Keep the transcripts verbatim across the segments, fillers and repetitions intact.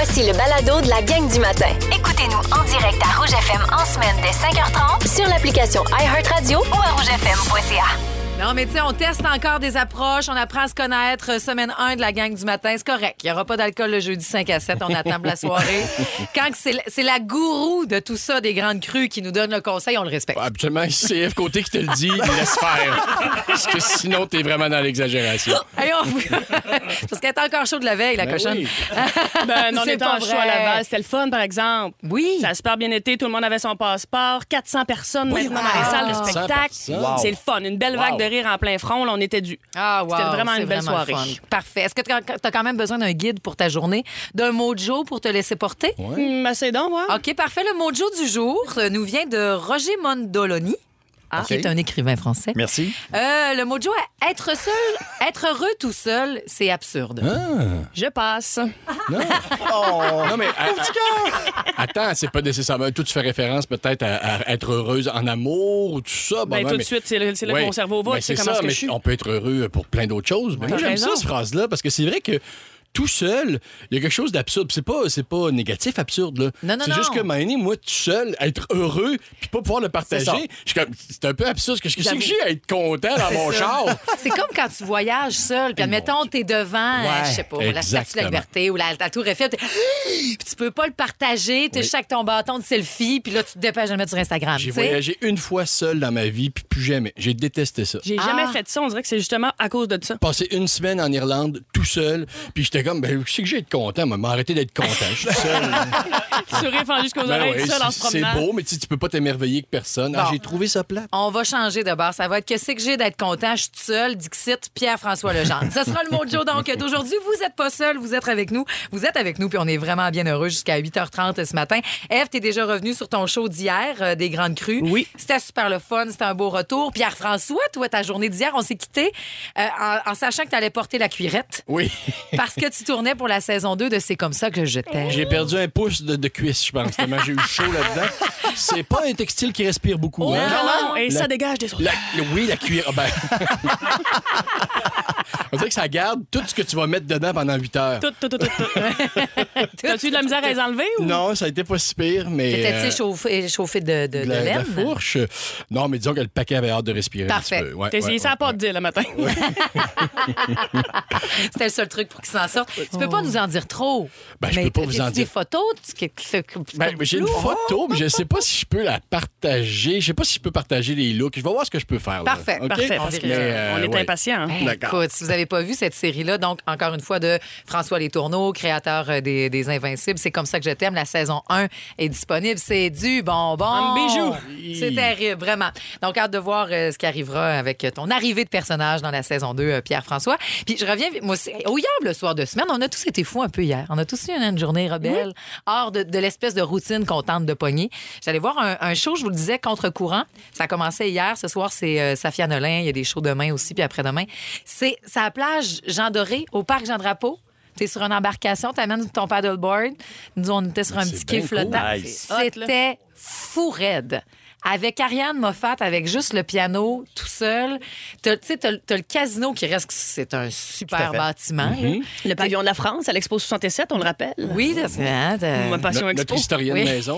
Voici le balado de la gang du matin. Écoutez-nous en direct à Rouge F M en semaine dès cinq heures trente Sur l'application iHeartRadio ou à rouge f m point c a. Non, mais tu sais, on teste encore des approches, on apprend à se connaître. Semaine un de la gang du matin, c'est correct. Il n'y aura pas d'alcool le jeudi cinq à sept, on attend pour la soirée. Quand c'est, c'est la gourou de tout ça, des grandes crues, qui nous donne le conseil, on le respecte. Ouais, absolument, si c'est F Côté qui te le dit, laisse faire. Parce que sinon, t'es vraiment dans l'exagération. Hey, on... Parce qu'elle est encore chaude de la veille, la Ben cochonne. oui. Ben, non, on C'est était pas en vrai. show à Laval. C'était le fun, par exemple. Oui. Ça a super bien été. Tout le monde avait son passeport. quatre cents personnes Oui, maintenant wow. dans les salles de quatre cents spectacle. personnes. C'est le fun. Une belle vague Wow. de rire en plein front. Là, on était dû. Ah, wow, C'était vraiment c'est une belle vraiment soirée. fun. Parfait. Est-ce que tu as quand même besoin d'un guide pour ta journée, d'un mojo pour te laisser porter? Hum, assez donc, ouais. OK, parfait. Le mojo du jour euh, nous vient de Roger Mondoloni. Ah, qui est un écrivain français. Merci. Euh, le mojo, être seul, être heureux tout seul, c'est absurde. Je passe. Non. Non, mais à- à- attends, c'est pas nécessairement. Toi, tu fais référence peut-être à, à être heureuse en amour ou tout ça. Bon, Ben, ouais, tout de mais- suite, c'est là, c'est là Ouais. que mon cerveau va. Ben, Tu sais c'est comment ça, est-ce que mais je suis. on peut être heureux pour plein d'autres choses. Mais moi, T'as j'aime raison. ça, cette phrase-là, parce que c'est vrai que tout seul, il y a quelque chose d'absurde. C'est pas, c'est pas négatif, absurde. Là. Non, non, c'est non. juste que, Maïné, moi, tout seul, être heureux puis pas pouvoir le partager, C'est ça. je suis comme, c'est un peu absurde. Qu'est-ce que c'est J'avoue. que j'ai à être content dans mon ça. char? C'est comme quand tu voyages seul, puis admettons, t'es devant, euh, je sais pas, la Statue de la exactement. Liberté ou la, la Tour Eiffel, t'es- puis tu peux pas le partager, t'es juste avec ton bâton de selfie, puis là, tu te dépêches de le mettre sur Instagram. J'ai tu sais. voyagé une fois seul dans ma vie, puis plus jamais. J'ai détesté ça. J'ai Ah. jamais fait ça. On dirait que c'est justement à cause de ça. Passé une semaine en Irlande, tout seul, puis j'étais comme, ben, je sais que j'ai être content, moi, m'arrêter d'être content. Je suis seul. Sourire fend jusqu'aux Ben oreilles, ouais, seul en se c'est c'est promenant. beau, mais tu sais, tu peux pas t'émerveiller que personne. Ah, Bon. j'ai trouvé ça plat. On va changer de base. Ça va être que c'est que j'ai d'être content. Je suis toute seule. Dixit, Pierre-François Legendre. Ce sera le mojo donc d'aujourd'hui. Vous n'êtes pas seul, vous êtes avec nous. Vous êtes avec nous, puis on est vraiment bien heureux jusqu'à huit heures trente ce matin. Eve, t'es déjà revenu sur ton show d'hier, euh, des Grandes Crues. Oui. C'était super le fun, c'était un beau retour. Pierre-François, toi, ta journée d'hier, on s'est quittés euh, en, en sachant que t'allais porter la cuirette Oui. parce que tu tournais pour la saison deux de C'est comme ça que je t'aime. J'ai perdu un pouce de, de cuisse, je pense, tellement j'ai eu chaud là-dedans. C'est pas un textile qui respire beaucoup. Oh, hein? non, non, et La- ça dégage des autres. La- oui, la cuillère. Ben... On dirait que ça garde tout ce que tu vas mettre dedans pendant huit heures. Tout, tout, tout, tout. tout. T'as-tu eu de la misère à les enlever ou? Non, ça a été pas si pire, mais. T'étais-tu euh, chauffé, chauffé de, de, de de la, de la laine? fourche. Non, mais disons que le paquet avait hâte de respirer. Parfait. Un petit peu. Ouais, T'as essayé ouais, ça à ouais, pas ouais. de dire le matin. C'était le seul truc pour qu'il s'en sorte. Tu peux pas nous en dire trop. Ben, je mais peux pas vous en as-tu dire. des photos? Tu- tu- tu- Ben, j'ai une photo, mais je sais pas si je peux la partager. Je sais pas si je peux partager les looks. Je vais voir ce que je peux faire. là. Parfait, OK? Parfait, parce qu'on Mais, euh, est ouais. impatients. hein. Hey, D'accord. écoute, si vous n'avez pas vu cette série-là, donc encore une fois de François Letourneau, créateur euh, des, des Invincibles, c'est comme ça que je t'aime. La saison un est disponible. C'est du bonbon. Un bijou. C'est terrible, vraiment. Donc, hâte de voir euh, ce qui arrivera avec ton arrivée de personnage dans la saison deux, euh, Pierre-François. Puis je reviens, moi aussi, au hier, le soir de semaine, on a tous été fous un peu hier. On a tous eu une, une journée rebelle, hors de, de l'espèce de routine qu'on tente de pogner. J'allais voir un, un show, je vous le disais, contre-courant. Ça a commencé hier. Ce soir, c'est euh, Safia Nolin. Il y a des shows demain aussi, puis après-demain. C'est c'est à la plage Jean Doré, au parc Jean Drapeau. T'es sur une embarcation, t'amènes ton paddleboard. Nous, on était sur un C'est petit quai bien flottant. cool. Nice. C'était fou raide. Avec Ariane Moffat, avec juste le piano tout seul. T'as- Tu sais, t'as t'as le casino qui reste, c'est un super fait. bâtiment. là. Le pavillon de la France à l'Expo soixante-sept, on le rappelle. Oui, là, c'est hein, t'as- Ma passion Notre, Expo. notre historienne Oui. maison.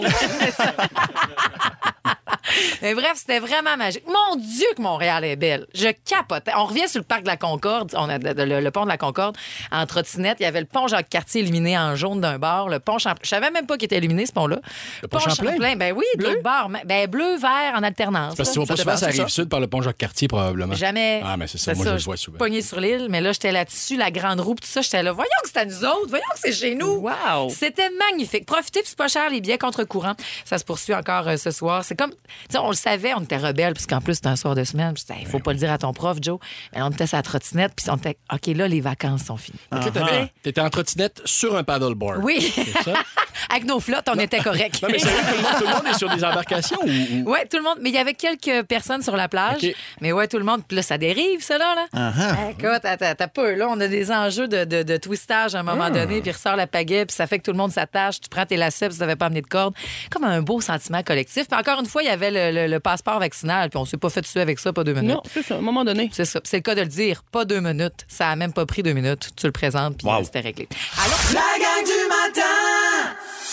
Mais bref, c'était vraiment magique. Mon Dieu que Montréal est belle. Je capotais. On revient sur le parc de la Concorde. On a le, le- le pont de la Concorde en trottinette. Il y avait le pont Jacques-Cartier illuminé en jaune d'un bord. Le pont Champlain. Je savais même pas qu'il était illuminé, ce pont-là. Le pont Champlain? Ben oui, de l'autre bord. Ben bleu, vert en alternance. Parce que tu là. vas pas Ça souvent, dépend, ça c'est arrive sud par le pont Jacques-Cartier, probablement. Jamais. Ah, mais c'est ça. Moi, je le vois souvent. Pogné sur l'île, mais là, j'étais là-dessus, la grande roue, pis tout ça. J'étais là, voyons que c'est à nous autres, voyons que c'est chez nous. Wow. C'était magnifique. Profitez, puis c'est pas cher, les billets contre-courant. Ça se poursuit encore euh, ce soir. C'est comme, tu sais, on le savait, on était rebelles, parce qu'en plus, c'était un soir de semaine. Puis, il faut pas le dire à ton prof, Joe. Mais on était sur la trottinette, puis on était, OK, là, les vacances sont finies. Donc là, t'avais- t'étais en trottinette sur un paddleboard. Oui. C'est ça? Avec nos flottes, on était corrects. Non, mais sérieux, tout le monde, tout le monde est sur des embarcations ou. ou- Oui, tout le monde. Mais il y avait quelques personnes sur la plage. OK. Mais ouais, tout le monde. Puis là, ça dérive, ça, là. là. Uh-huh. Écoute, attends, t'as peu. Là, on a des enjeux de, de, de twistage à un moment donné, puis ressort la pagaie, puis ça fait que tout le monde s'attache. Tu prends tes lacets, puis tu n'avais pas amené de corde. Comme un beau sentiment collectif. Puis encore une fois, il y avait le, le- le passeport vaccinal, puis on s'est pas fait tuer avec ça, pas deux minutes. Non, c'est ça, à un moment donné. C'est ça. C'est le cas de le dire. Pas deux minutes. Ça a même pas pris deux minutes. Tu le présentes, puis Wow. euh, c'était réglé. Alors, La gang du matin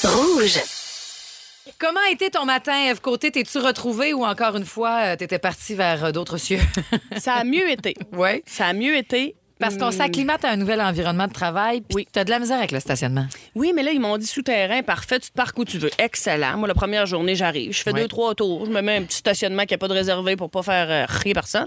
Rouge. Comment était ton matin, Ève Côté? T'es-tu retrouvée ou encore une fois, euh, t'étais partie vers euh, d'autres cieux? Ça a mieux été. Oui. Ça a mieux été. Parce qu'on s'acclimate à un nouvel environnement de travail, puis Oui. t'as de la misère avec le stationnement. Oui, mais là, ils m'ont dit souterrain, parfait, tu te parques où tu veux. Excellent. Moi, la première journée, j'arrive. Je fais Ouais. deux, trois tours. Je me mets un petit stationnement qui n'a pas de réservé pour pas faire euh, rire personne.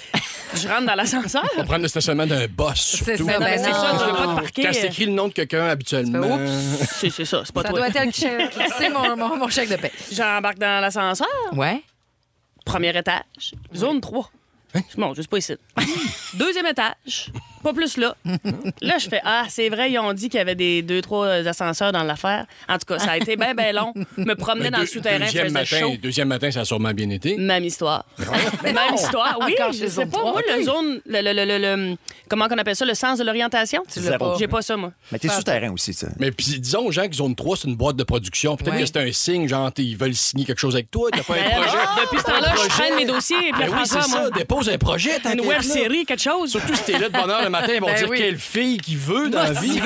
Je rentre dans l'ascenseur. On prend le stationnement d'un boss, C'est surtout. ça, Non, mais ben c'est non. ça, tu veux pas te parquer. Quand c'est écrit le nom de quelqu'un, habituellement... Oups, c'est c'est ça, c'est pas Ça toi. doit être le chèque. C'est mon, mon, mon chèque de paie. J'embarque dans l'ascenseur. Ouais. Premier étage, zone trois. Bon, je suis pas ici. Deuxième étage, pas plus là. Là, je fais Ah, c'est vrai, ils ont dit qu'il y avait des deux, trois ascenseurs dans l'affaire. En tout cas, ça a été bien, bien long. Me promener Mais dans deux- le souterrain, deuxième faisait matin, chaud. Deuxième matin, ça a sûrement bien été. Même histoire. Même histoire. Oui, Encore je chez sais zone pas. trois. Moi, le zone, le, le, le, le- le- comment on appelle ça, le sens de l'orientation? Tu l'as pas. J'ai pas ça, moi. Mais t'es souterrain aussi, ça. Mais puis disons aux gens que zone trois, c'est une boîte de production. Peut-être Ouais. que c'est un signe, genre, t'es- ils veulent signer quelque chose avec toi. T'as pas un Ben, projet. depuis ce temps-là, je traîne mes dossiers. Et puis Ben oui, c'est François, ça. moi, Dépose un projet, une t'inquiète, web là. série, quelque chose. Surtout si t'es là de bonne heure le matin, ils vont Ben dire oui. quelle fille qui veut dans la vie.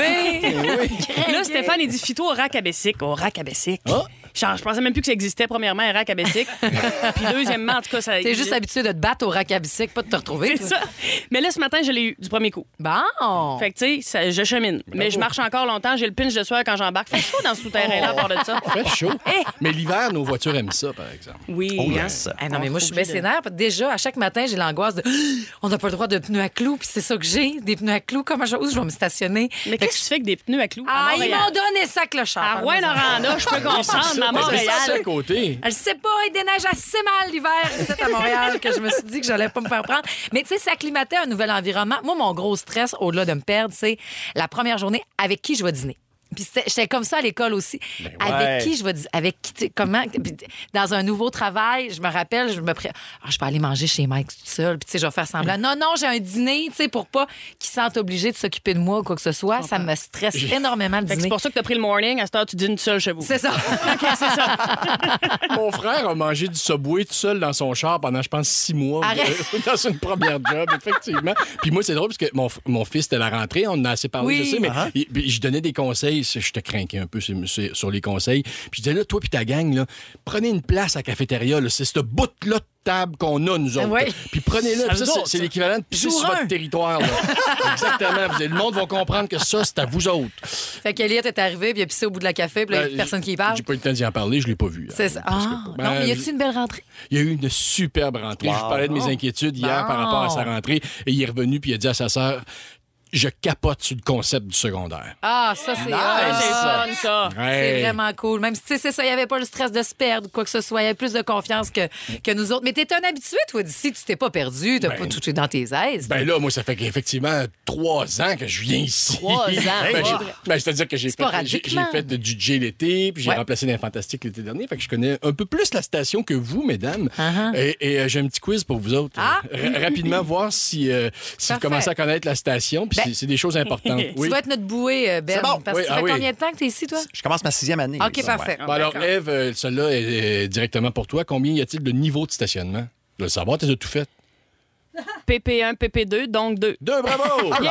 Là, Stéphane, il dit phyto au rack à Bessic. Au rack à Bessic. Ah. Genre, je pensais même plus que ça existait, premièrement, un rack à Bessic. Puis deuxièmement, en tout cas, ça T'es juste habitué de te battre au rack à bicycle, pas de te retrouver. C'est toi. ça. Mais là, ce matin, je l'ai eu du premier coup. Bon. Fait que, tu sais, ça- je chemine. Mais je marche encore longtemps. J'ai le pinch de sueur quand j'embarque. Fait chaud dans ce souterrain-là, à part de ça. Fait chaud. Eh. Mais l'hiver, nos voitures aiment ça, par exemple. Oui. Oh, hein. yes. Ah non, mais moi, je suis Obligé bien sénère. Déjà, à chaque matin, j'ai l'angoisse de on n'a pas le droit de pneus à clous, puis c'est ça que j'ai, des pneus à clous. Comment je, où je vais me stationner? Mais qu'est-ce que tu fais avec des pneus à clous? Ah, à ils Montréal? m'ont donné ça, clochard. À Rouen-Noranda, je peux comprendre, mais à Mais c'est ça, à Montréal. côté. Je sais pas, il déneige assez mal l'hiver ici à Montréal que je me suis dit que j'allais pas me faire prendre. Mais tu sais, s'acclimater à un nouvel environnement. Moi, mon gros stress, au-delà de me perdre, c'est la première journée avec qui je vais dîner. Puis c'était- j'étais comme ça à l'école aussi. ouais. Avec qui je vais dîner? Avec qui, tu sais, comment? Puis dans un nouveau travail, je me rappelle, je me pré... ah, je peux aller manger chez Mike toute seule. Puis tu sais, je vais faire semblant. Non, non, j'ai un dîner, tu sais, pour pas qu'ils se sentent obligés de s'occuper de moi ou quoi que ce soit. Ça me stresse énormément le Fait que dîner. c'est pour ça que t'as pris le morning. À cette heure, tu dînes seul chez vous. C'est ça. Mon frère a mangé du Subway tout seul dans son char pendant, je pense, six mois. Arrête. Dans une première job, effectivement. Puis moi, c'est drôle parce que mon, mon fils, c'était la rentrée. On en a assez parlé, Oui. je sais, mais Uh-huh. il- puis je donnais des conseils. Je te craquais un peu sur, sur- sur les conseils. Puis je disais, là, toi puis ta gang, là, prenez une place à la cafétéria. là. C'est ce bout-là de table qu'on a, nous autres. Oui. Puis prenez-le. Ça Puis ça, vous c'est- autres, c'est ça. l'équivalent de pisser Jour sur votre un. territoire. là. Exactement. Vous- Le monde va comprendre que ça, c'est à vous autres. Fait qu'Eliott est arrivé, puis il a pissé au bout de la café, puis là, il y a Ben, personne qui y parle. J'ai pas eu le temps d'y en parler, je l'ai pas vu. C'est ça. Ah, Ben, non, mais y je- a-tu une belle rentrée? Il y a eu une superbe rentrée. Je vous parlais de mes inquiétudes hier Bon. par rapport à sa rentrée. Et il est revenu puis il a dit à sa sœur, je capote sur le concept du secondaire. Ah, ça, c'est Ouais, hot. c'est fun, ça. C'est Hey. vraiment cool. Même si, tu sais, c'est ça, il n'y avait pas le stress de se perdre ou quoi que ce soit. Il y avait plus de confiance que, que nous autres. Mais t'es un habitué, toi, d'ici. Tu t'es pas perdu. T'as Ben, pas tout dans tes aises. Ben là, moi, ça fait qu'effectivement trois ans que je viens ici. Trois ans, Ben, ouais. j'ai- ben, c'est-à-dire que j'ai fait, j'ai, Sporadiquement. j'ai fait de- du J l'été, puis j'ai Ouais. remplacé dans Fantastique l'été dernier. Fait que je connais un peu plus la station que vous, mesdames. Uh-huh. Et, et, euh, j'ai un petit quiz pour vous autres. Ah! Euh, ra- rapidement, voir si, euh, si vous Parfait. commencez à connaître la station. Puis Ben- c'est, c'est des choses importantes. Tu Oui. vas être notre bouée, euh, Ben. C'est bon. Parce que Oui, ça ah fait oui. combien de temps que t'es ici, toi? Je commence ma sixième année. OK, ça, parfait. ouais. Bon, alors, D'accord. Ève, euh, celle-là est, est directement pour toi. Combien y a-t-il de niveaux de stationnement? Je veux le savoir, tu as tout fait. P P un, P P deux, donc deux. Deux, bravo!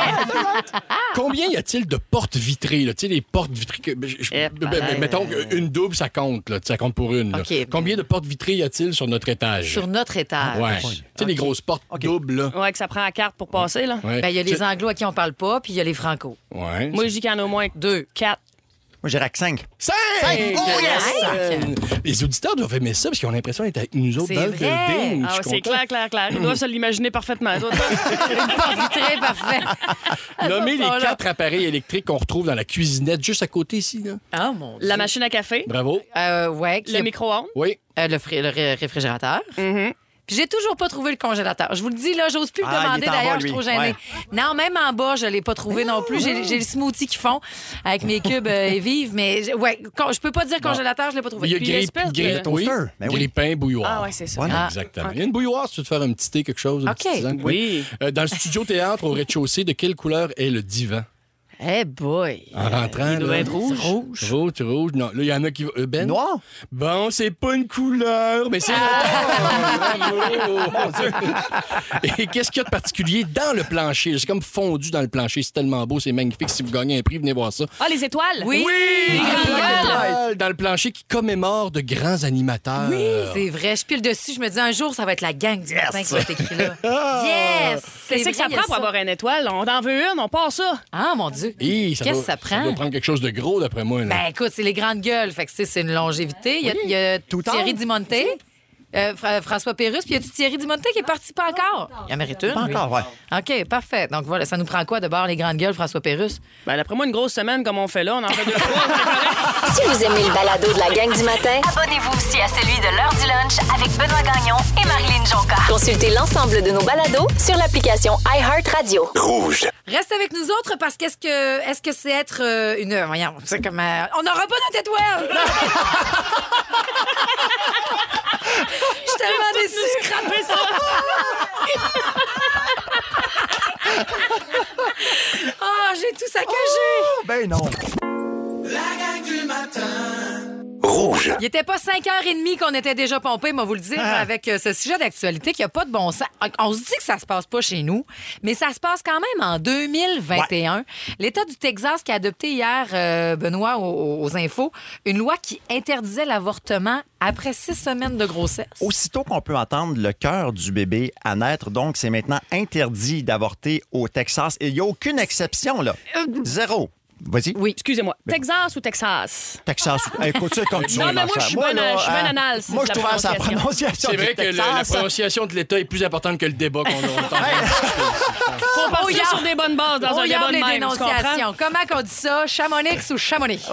Combien y a-t-il de portes vitrées? Là? Tu sais, les portes vitrées. Que, je- je- Eh, ben, ben, ben, mettons qu'une double, ça compte. Là, ça compte pour une. là. OK. Combien de portes vitrées y a-t-il sur notre étage? Sur notre étage. Ouais. Tu sais, les grosses portes doubles. Là. Ouais, que ça prend la carte pour passer, là. Ouais. Ben, il y a Tu les sais- anglos à qui on parle pas, puis il y a les franco. Ouais. Moi, je dis qu'il y en a au moins Deux. quatre. Moi, j'irais avec cinq. Cinq! Oh, yes! Euh, Les auditeurs doivent aimer ça parce qu'ils ont l'impression d'être avec nous autres C'est dans le vrai. building. Ah, Je ouais, suis c'est content. clair, clair, clair. Ils doivent se l'imaginer parfaitement. Toi, toi. Une porte vitrée, parfait. Nommez les sont là. quatre appareils électriques qu'on retrouve dans la cuisinette juste à côté ici. Là. Ah, mon Dieu. La machine à café, Bravo. Euh, ouais. qui le a- micro-ondes. Oui. euh, le, fri- le ré- réfrigérateur. Puis j'ai toujours pas trouvé le congélateur. Je vous le dis, là, j'ose plus le Ah, il demander est en d'ailleurs, bas, je suis lui. trop gênée. Ouais. Non, même en bas, je l'ai pas trouvé non plus. J'ai j'ai le smoothie qu'ils font avec mes cubes euh, et vives, mais je- ouais, con- je peux pas dire congélateur, je l'ai pas trouvé. Il y a Puis grille, l'espèce de- grille- oui, Toaster. Ben oui. grille-pain, bouilloire. Ah, ouais, c'est ça. Voilà. Ah. Exactement. Il y a une bouilloire si tu veux te faire un petit thé, quelque chose. une OK. petite tisane. Oui. Euh, dans le studio théâtre au rez-de-chaussée, de quelle couleur est le divan? Eh boy! En rentrant, Il doit là. être rouge. Rouge. Rouge, rouge. Non, là, il y en a qui... euh, Ben? Noir? Bon, c'est pas une couleur, mais c'est noir. Bravo. Et qu'est-ce qu'il y a de particulier dans le plancher? C'est comme fondu dans le plancher. C'est tellement beau, c'est magnifique. Si vous gagnez un prix, venez voir ça. Ah, les étoiles? Oui! Les Dans grandes le- gueules. Dans le plancher qui commémore de grands animateurs. Oui, c'est vrai. Je pile dessus, je me dis un jour, ça va être la gang du matin qui va être écrit là. Yes! Qu'est-ce que ça vrai, il y a prend pour avoir une étoile? On en veut une, on part ça. Ah, mon Dieu! Hi, ça Qu'est-ce doit- que ça prend? Ça doit prendre quelque chose de gros, d'après moi. Là. Ben écoute, c'est les grandes gueules. Fait que tu sais, c'est une longévité. Il y a, il y a Tout Thierry tard. Dimonte, euh, Fra- François Pérusse, puis il y a Thierry Dimonte qui est parti pas encore. Il en mérite une. Pas lui. encore, ouais. OK, parfait. Donc voilà, ça nous prend quoi de bord les grandes gueules, François Pérusse? Ben, d'après moi, une grosse semaine comme on fait là, on en fait deux, trois. c'est correct. Si vous aimez le balado de la gang du matin, Abonnez-vous aussi à celui de l'heure du lunch avec Benoît Gagnon et Marilyn Jonca. consultez l'ensemble de nos balados sur l'application iHeartRadio. Reste avec nous autres parce qu'est-ce que est-ce que c'est être euh, une voyons, c'est comme euh, on n'aura pas notre étoile. Je suis tellement déçue. Scraper ça. Ah, j'ai tout saccagé. Ben non. Il était pas cinq heures trente qu'on était déjà pompés, moi vous le dire, Ah. avec euh, ce sujet d'actualité qui a pas de bon sens. On se dit que ça se passe pas chez nous, mais ça se passe quand même en deux mille vingt et un. L'État du Texas qui a adopté hier, euh, Benoît, aux, aux infos, une loi qui interdisait l'avortement après six semaines de grossesse. Aussitôt qu'on peut entendre le cœur du bébé à naître, donc c'est maintenant interdit d'avorter au Texas. Et il n'y a aucune exception, là. Zéro. Vas-y. Oui. Excusez-moi. Texas ou Texas? Texas. Écoute, c'est comme tu Non, veux, mais ma moi, chère. je suis bonne à- là, je suis bonne hein, analyse, Moi, je la trouve que sa prononciation. prononciation C'est du vrai que le- la Texas. prononciation de l'État est plus importante que le débat qu'on a. Faut partir regarde. sur des bonnes bases dans On un débat regarde de les même, tu comprends? dénonciations. Comment qu'on dit ça? Chamonix ou Chamonix?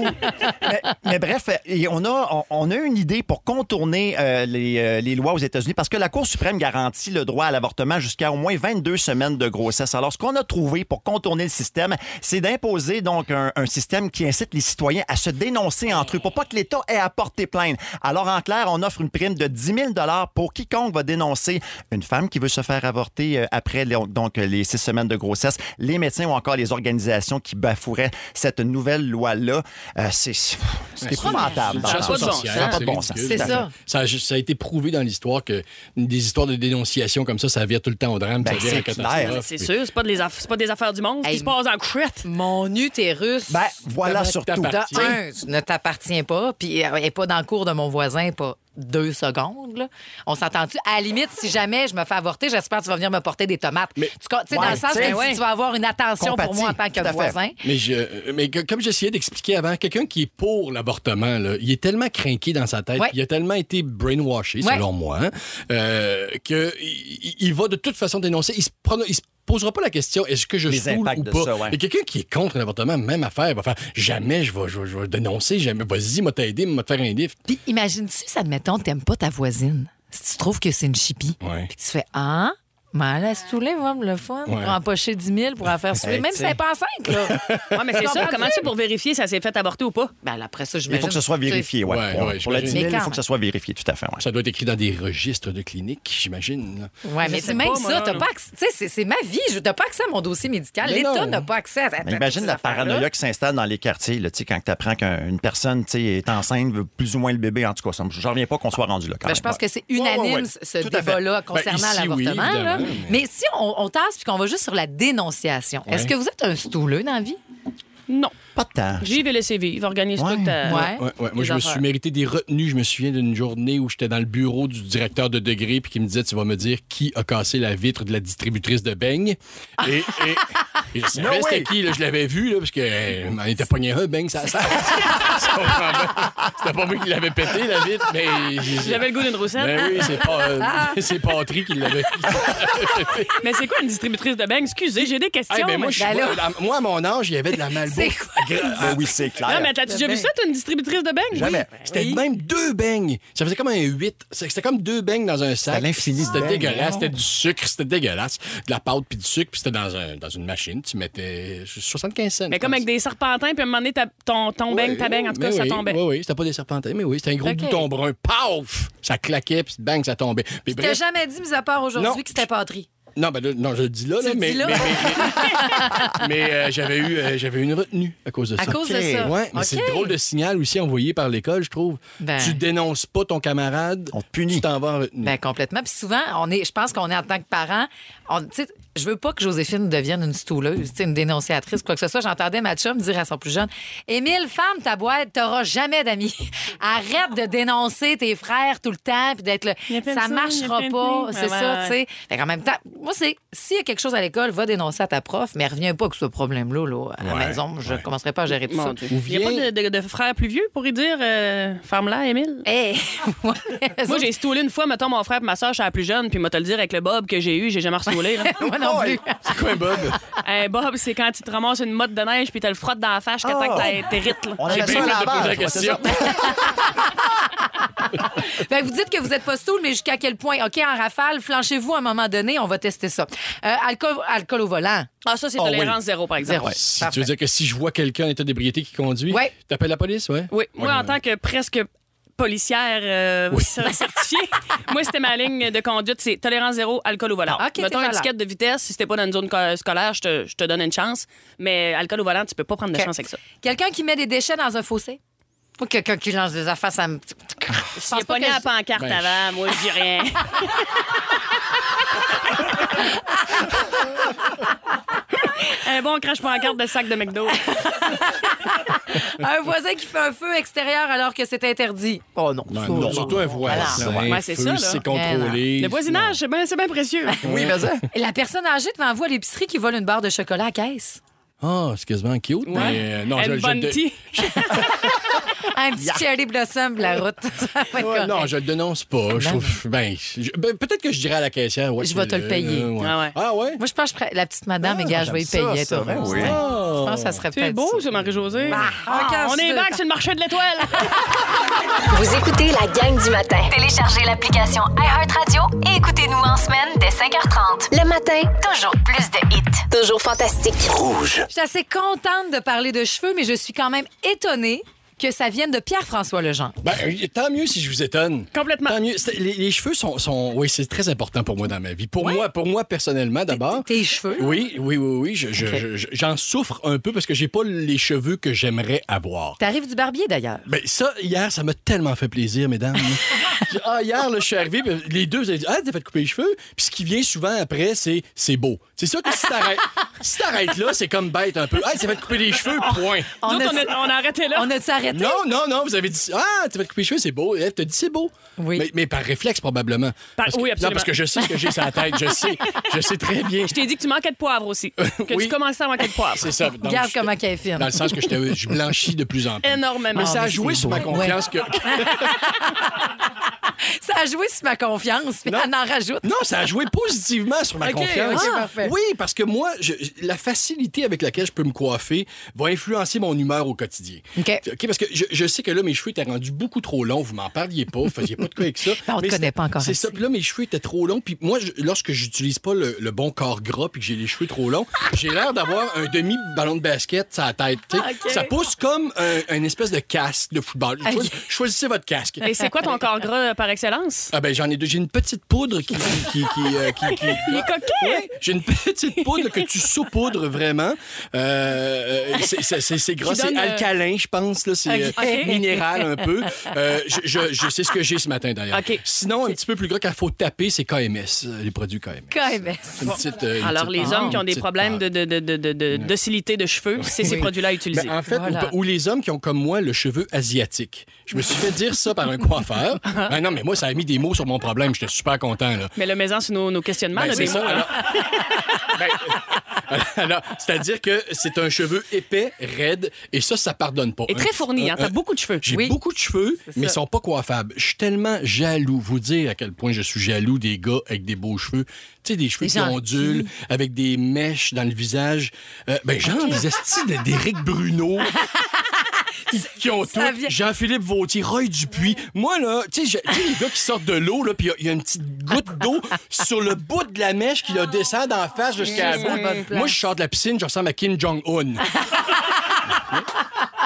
mais, mais bref, et on, a, on, on a une idée pour contourner euh, les, euh, les lois aux États-Unis parce que la Cour suprême garantit le droit à l'avortement jusqu'à au moins vingt-deux semaines de grossesse. Alors, ce qu'on a trouvé pour contourner le système, c'est d'imposer donc un, un système qui incite les citoyens à se dénoncer entre eux pour pas que l'État ait à porter plainte. Alors, en clair, on offre une prime de dix mille pour quiconque va dénoncer une femme qui veut se faire avorter euh, après les, donc, les six semaines de grossesse, les médecins ou encore les organisations qui bafoueraient cette nouvelle loi-là. Euh, c'est c'est épouvantable. C'est une chasse aux pas de bon sorcières, sens. Ça n'a pas de bon ridicule. sens. C'est Tout à ça. fait. Ça a, ça a été prouvé dans l'histoire que des histoires de dénonciation comme ça, ça vire tout le temps au drame, Ben, ça vire à c'est la catastrophe. clair. C'est sûr, c'est pas, des aff- c'est pas des affaires du monde, ce Hey, qui se passe en couette. Mon utérus. Ben, voilà surtout. De t'appartient. un, tu ne t'appartient pas, puis elle n'est pas dans le cours de mon voisin, pas deux secondes. Là. On s'entend-tu? À la limite, si jamais je me fais avorter, j'espère que tu vas venir me porter des tomates. Mais- tu co- tu sais, Ouais, dans le sens tu sais, que ouais. si tu vas avoir une attention pour Compatie, moi en tant tout à que fait. voisin. Mais, je, mais que- comme j'essayais d'expliquer avant, quelqu'un qui est pour l'avortement, là, il est tellement craqué dans sa tête, Ouais. il a tellement été brainwashé, Ouais. selon moi, hein, euh, qu'il il va de toute façon dénoncer. Il se, prono- il se posera pas la question est-ce que je Les saoule impacts ou de pas. ça, ouais. Et quelqu'un qui est contre l'avortement, même affaire, il va faire jamais je vais, je vais, je vais dénoncer, jamais. Vas-y, m'a t'aider, m'a te faire un livre. Puis imagine-tu, admettons, t'aimes pas ta voisine. Si tu trouves que c'est une chipie, Ouais. puis tu fais « Ah, mais laisse tout les voir le fun, Ouais. pour empocher dix mille, pour en faire suivre. Hey, Même si t'sais. elle n'est pas enceinte, là. Ouais, mais c'est ça. Comment tu fais pour vérifier si ça s'est fait avorter ou pas? Ben, là, après ça, Il j'imagine... faut que ce soit tu sais, vérifié, ouais. Ouais, Pour- ouais, pour la j'imagine. dix mille, Mais il quand faut que ce soit vérifié, tout à fait. ouais. Ça doit être écrit dans des registres de cliniques, j'imagine. là. Ouais, Je mais sais c'est même pas, moi, ça, là, t'as là. pas accès. Tu sais, c'est- c'est ma vie. Je n'ai pas accès à mon dossier médical. Mais L'État non. n'a pas accès à. à- Mais à imagine toutes la ces affaires-là. paranoïa qui s'installe dans les quartiers, là, tu sais, quand tu apprends qu'une personne tu sais, est enceinte, veut plus ou moins le bébé. En tout cas, je ne reviens pas qu'on soit rendu là. Quand Ben, même. je pense Ouais. que c'est unanime, Ouais, ouais, ouais. ce Tout à fait. débat-là concernant Ben, ici, l'avortement. oui, là. évidemment, mais... mais- si on, on tasse puis qu'on va juste sur la dénonciation, est-ce Ouais. que vous êtes un stouleux dans la vie? Non. Pas de temps. J'y vais laisser vivre. Organise-toi Ouais. que t'as. Ouais. Ouais, ouais. Moi, Des je me affaires. suis mérité des retenues. Je me souviens d'une journée où j'étais dans le bureau du directeur de degré puis qui me disait tu vas me dire qui a cassé la vitre de la distributrice de beignes. Et, et, et je savais No c'était way. qui. Là, je l'avais vu là, parce que euh, m'en était pogné un beigne, ça sert. C'était pas moi qui l'avais pété, la vitre, mais. j'ai- J'avais le goût d'une roussette. Ben oui, c'est pas, euh, c'est Patry qui l'avait pété. Mais c'est quoi une distributrice de beignes? Excusez, j'ai des questions. Hey, ben, moi, mais- je suis- Ben là- moi, moi, à mon âge, il y avait de la malbouffe. C'est quoi? Ben oui, c'est clair. Non, mais t'as-tu déjà vu ça, toi, une distributrice de beignes? Jamais. C'était même deux beignes. Ça faisait comme un huit. C'était comme deux beignes dans un sac. C'était l'infini de C'était beignes, dégueulasse. non? C'était du sucre. C'était dégueulasse. De la pâte puis du sucre. Puis c'était dans, un, dans une machine. Tu mettais soixante-quinze cents. Mais comme avec des serpentins, puis à un moment donné, ta- ton, ton beigne, ta beigne, en tout cas, mais ça oui, tombait. Oui, oui. C'était pas des serpentins. Mais oui, c'était un gros OK. bouton brun. Paf! Ça claquait. Puis bang, ça tombait. Puis T'as bref. jamais dit, mis à part aujourd'hui, Non. que c'était Patry. Non, ben là, non, je le dis là, là Tu le mais, dis là? mais, mais, mais, mais, euh, j'avais eu, euh, j'avais eu une retenue à cause de ça. À cause de ça. Ouais, mais c'est OK. drôle de signal aussi envoyé par l'école, je trouve. Ben. Tu dénonces pas ton camarade, On te punit. tu t'en vas en retenue. Ben complètement. Puis souvent, on est, je pense qu'on est en tant que parents, on, tu sais, je veux pas que Joséphine devienne une stouleuse, tu sais, une dénonciatrice, quoi que ce soit. J'entendais ma chum dire à son plus jeune, Émile, ferme ta boîte, t'auras jamais d'amis. Arrête de dénoncer tes frères tout le temps, puis d'être là. Il y a plein de Ça ça, marchera il y a plein de pas, trucs. c'est Ouais, ça, ouais, tu sais. Fait qu'en même temps, moi c'est, s'il y a quelque chose à l'école, va dénoncer à ta prof, mais reviens pas avec ce problème-là là, à la Ouais, maison. Je commencerai pas à gérer tout Mon ça. Dieu. Ou Il n'y a viens- pas de, de, de frère plus vieux pour y dire euh, ferme-la, Émile? Hey, ouais, Moi, j'ai stoulé une fois, mettons, mon frère et ma soeur, je suis la plus jeune, puis moi, te le dire, avec le Bob que j'ai eu, j'ai jamais restoulé. là. moi non plus. C'est quoi un Bob? Un Bob, c'est quand tu te ramasses une motte de neige, puis tu le frottes dans la face jusqu'à temps que t'as- t'hérites. là. On J'ai a bien ça fait à de la poser la base. question. Fait que vous dites que vous n'êtes pas stool, mais jusqu'à quel point? OK, en rafale, flanchez-vous à un moment donné, on va tester ça. Euh, alcool, alcool au volant. Ah, ça, c'est Ah, tolérance oui. zéro, par exemple. Zéro. Si Parfait. tu veux dire que si je vois quelqu'un en état d'ébriété qui conduit, Ouais. t'appelles la police, ouais? Oui, moi, Ouais, en ouais. tant que presque policière euh, certifiée, moi, c'était ma ligne de conduite, c'est tolérance zéro, alcool au volant. Ah, OK, Mettons t'es une valable. étiquette de vitesse, si c'était pas dans une zone co- scolaire, je te, je te donne une chance, mais alcool au volant, tu peux pas prendre de OK. chance avec ça. Quelqu'un qui met des déchets dans un fossé? Ou quelqu'un qui lance des affaires, ça me... Je S'il pense a pas pogné que la je- pancarte Ben, avant, moi, je dis rien. Un bon crash pancarte de sac de McDo. Un voisin qui fait un feu extérieur alors que c'est interdit. Oh non. Non, ça, non, non. surtout un voisin. Voilà. Ouais, c'est feu, ça, là. c'est contrôlé. Le voisinage, c'est bien, c'est bien précieux. Oui, mais ça. Et la personne âgée devant vous à l'épicerie qui vole une barre de chocolat à caisse. Ah, c'est quasiment cute, mais euh, non, je, Une je le bonne dé- tea. Un petit cherry blossom pour la route. Ça va être Ouais, correct. non, je le dénonce pas. Je trouve, ben, je- ben, peut-être que je dirais à la caissière. Ouais, Je vais te le euh, payer. ouais. Ah ouais. Ah ouais? Moi, je pense que je ferais- la petite madame, Ah, les gars, je vais y j'aime ça, payer. ça, toi. ben oui. Je Ah. pense que ça serait C'est peut-être beau, ça. ça, Marie-Josée. Ah, Ah, quand on tu est veux. back sur le marché de l'étoile. Vous écoutez la gang du matin. Téléchargez l'application iHeartRadio et écoutez-nous en semaine dès cinq heures trente. Le matin, toujours plus de hits. Toujours fantastique. Je suis assez contente de parler de cheveux, mais je suis quand même étonnée que ça vienne de Pierre-François Legendre. Ben, tant mieux si je vous étonne. Complètement. Tant mieux. C'est- Les, les cheveux sont, sont. Oui, c'est très important pour moi dans ma vie. Pour moi, pour moi personnellement, d'abord. Tes cheveux? Oui, oui, oui, oui. je- je- OK. je- j'en souffre un peu parce que j'ai pas les cheveux que j'aimerais avoir. T'arrives du barbier, d'ailleurs. Ben ça, hier, ça m'a tellement fait plaisir, mesdames. ah, hier, là, je suis arrivé, puis les deux, vous avez dit, ah, t'as fait couper les cheveux. Puis ce qui vient souvent après, c'est c'est beau. C'est sûr que si t'arrêtes, si t'arrêtes là, c'est comme bête un peu. Ah, t'as fait couper les cheveux, point. Nous autres, a- on, a, on a arrêté là. On a-tu arrêté? Non, non, non, vous avez dit, ah, t'as fait couper les cheveux, c'est beau. Elle t'a dit, c'est beau. Oui. Mais, mais par réflexe, probablement. Par- Parce que- oui, Non, absolument. parce que je sais ce que j'ai sur la tête. Je sais. Je sais très bien. Je t'ai dit que tu manquais de poivre aussi. Que Oui. tu commençais à manquer de poivre. C'est ça. Donc, Regarde je- comment qu'elle est fine. Dans le sens que j'étais- je blanchis de plus en plus. Énormément. Mais ça Ah, a mais joué c'est sur ma beau. confiance que. Ça a joué sur ma confiance, puis Non. elle en rajoute. Non, ça a joué positivement sur ma OK, confiance. OK, parfait. Oui, parce que moi, je- la facilité avec laquelle je peux me coiffer va influencer mon humeur au quotidien. OK. OK, parce que je, je sais que là, mes cheveux étaient rendus beaucoup trop longs. Vous m'en parliez pas. Vous faisiez pas de quoi avec ça. Ben, on te Mais connaît c'était- pas encore C'est ça. assez. Puis là, mes cheveux étaient trop longs. Puis moi, je- lorsque j'utilise pas le, le bon corps gras puis que j'ai les cheveux trop longs, j'ai l'air d'avoir un demi-ballon de basket sur la tête. tu sais. OK. Ça pousse comme un, une espèce de casque de football. OK. Choisis- Choisissez votre casque. Et c'est quoi ton corps gras par excellence? Ah ben j'en ai deux. J'ai une petite poudre qui... qui, qui, qui, euh, qui- qui- Il est coquet! Ouais, j'ai une petite poudre que tu saupoudres vraiment. Euh, euh, c'est- c'est c'est- c'est gras, Qui c'est donne, euh, alcalin, je pense. Là, c'est OK. euh, minéral un peu. Euh, je, je, je sais ce que j'ai ce matin d'ailleurs. OK. Sinon, un petit peu plus gras qu'il faut taper, c'est K M S, euh, les produits K M S. K M S. Une petite, euh, une Alors, petite- les hommes qui ont une des petite problèmes de, de, de, de, de- de- docilité de cheveux, c'est ces Oui. produits-là à utiliser. Ben, en fait, Voilà. ou, ou les hommes qui ont comme moi le cheveu asiatique. Je me suis fait dire ça par un coiffeur. Ben non, mais moi, ça a mis des mots sur mon problème. J'étais super content. Là. Mais le maison sur nos, nos questionnements, Ben, là, c'est des ça. mots, là. Alors, ben, euh, alors, c'est-à-dire que c'est un cheveu épais, raide, et ça, ça pardonne pas. Et très Un- fourni, hein. un- T'as beaucoup de cheveux. J'ai Oui. beaucoup de cheveux, mais ils sont pas coiffables. Je suis tellement jaloux. Vous dire à quel point je suis jaloux des gars avec des beaux cheveux. Tu sais, des cheveux Des qui gens ondulent, avec des mèches dans le visage. Euh, ben, genre des estis de- d'Éric Bruno. qui- qui ont tout. Ça vient- Jean-Philippe Vautier, Roy Dupuis. Moi, là, tu sais, je- tu sais, les gars qui sortent de l'eau, là, puis il y a- il y, a une petite goutte d'eau sur le bout de la mèche qui leur descend d'en face jusqu'à la C'est la bonne bout. place. Moi, je sors de la piscine, je ressemble à Kim Jong-un.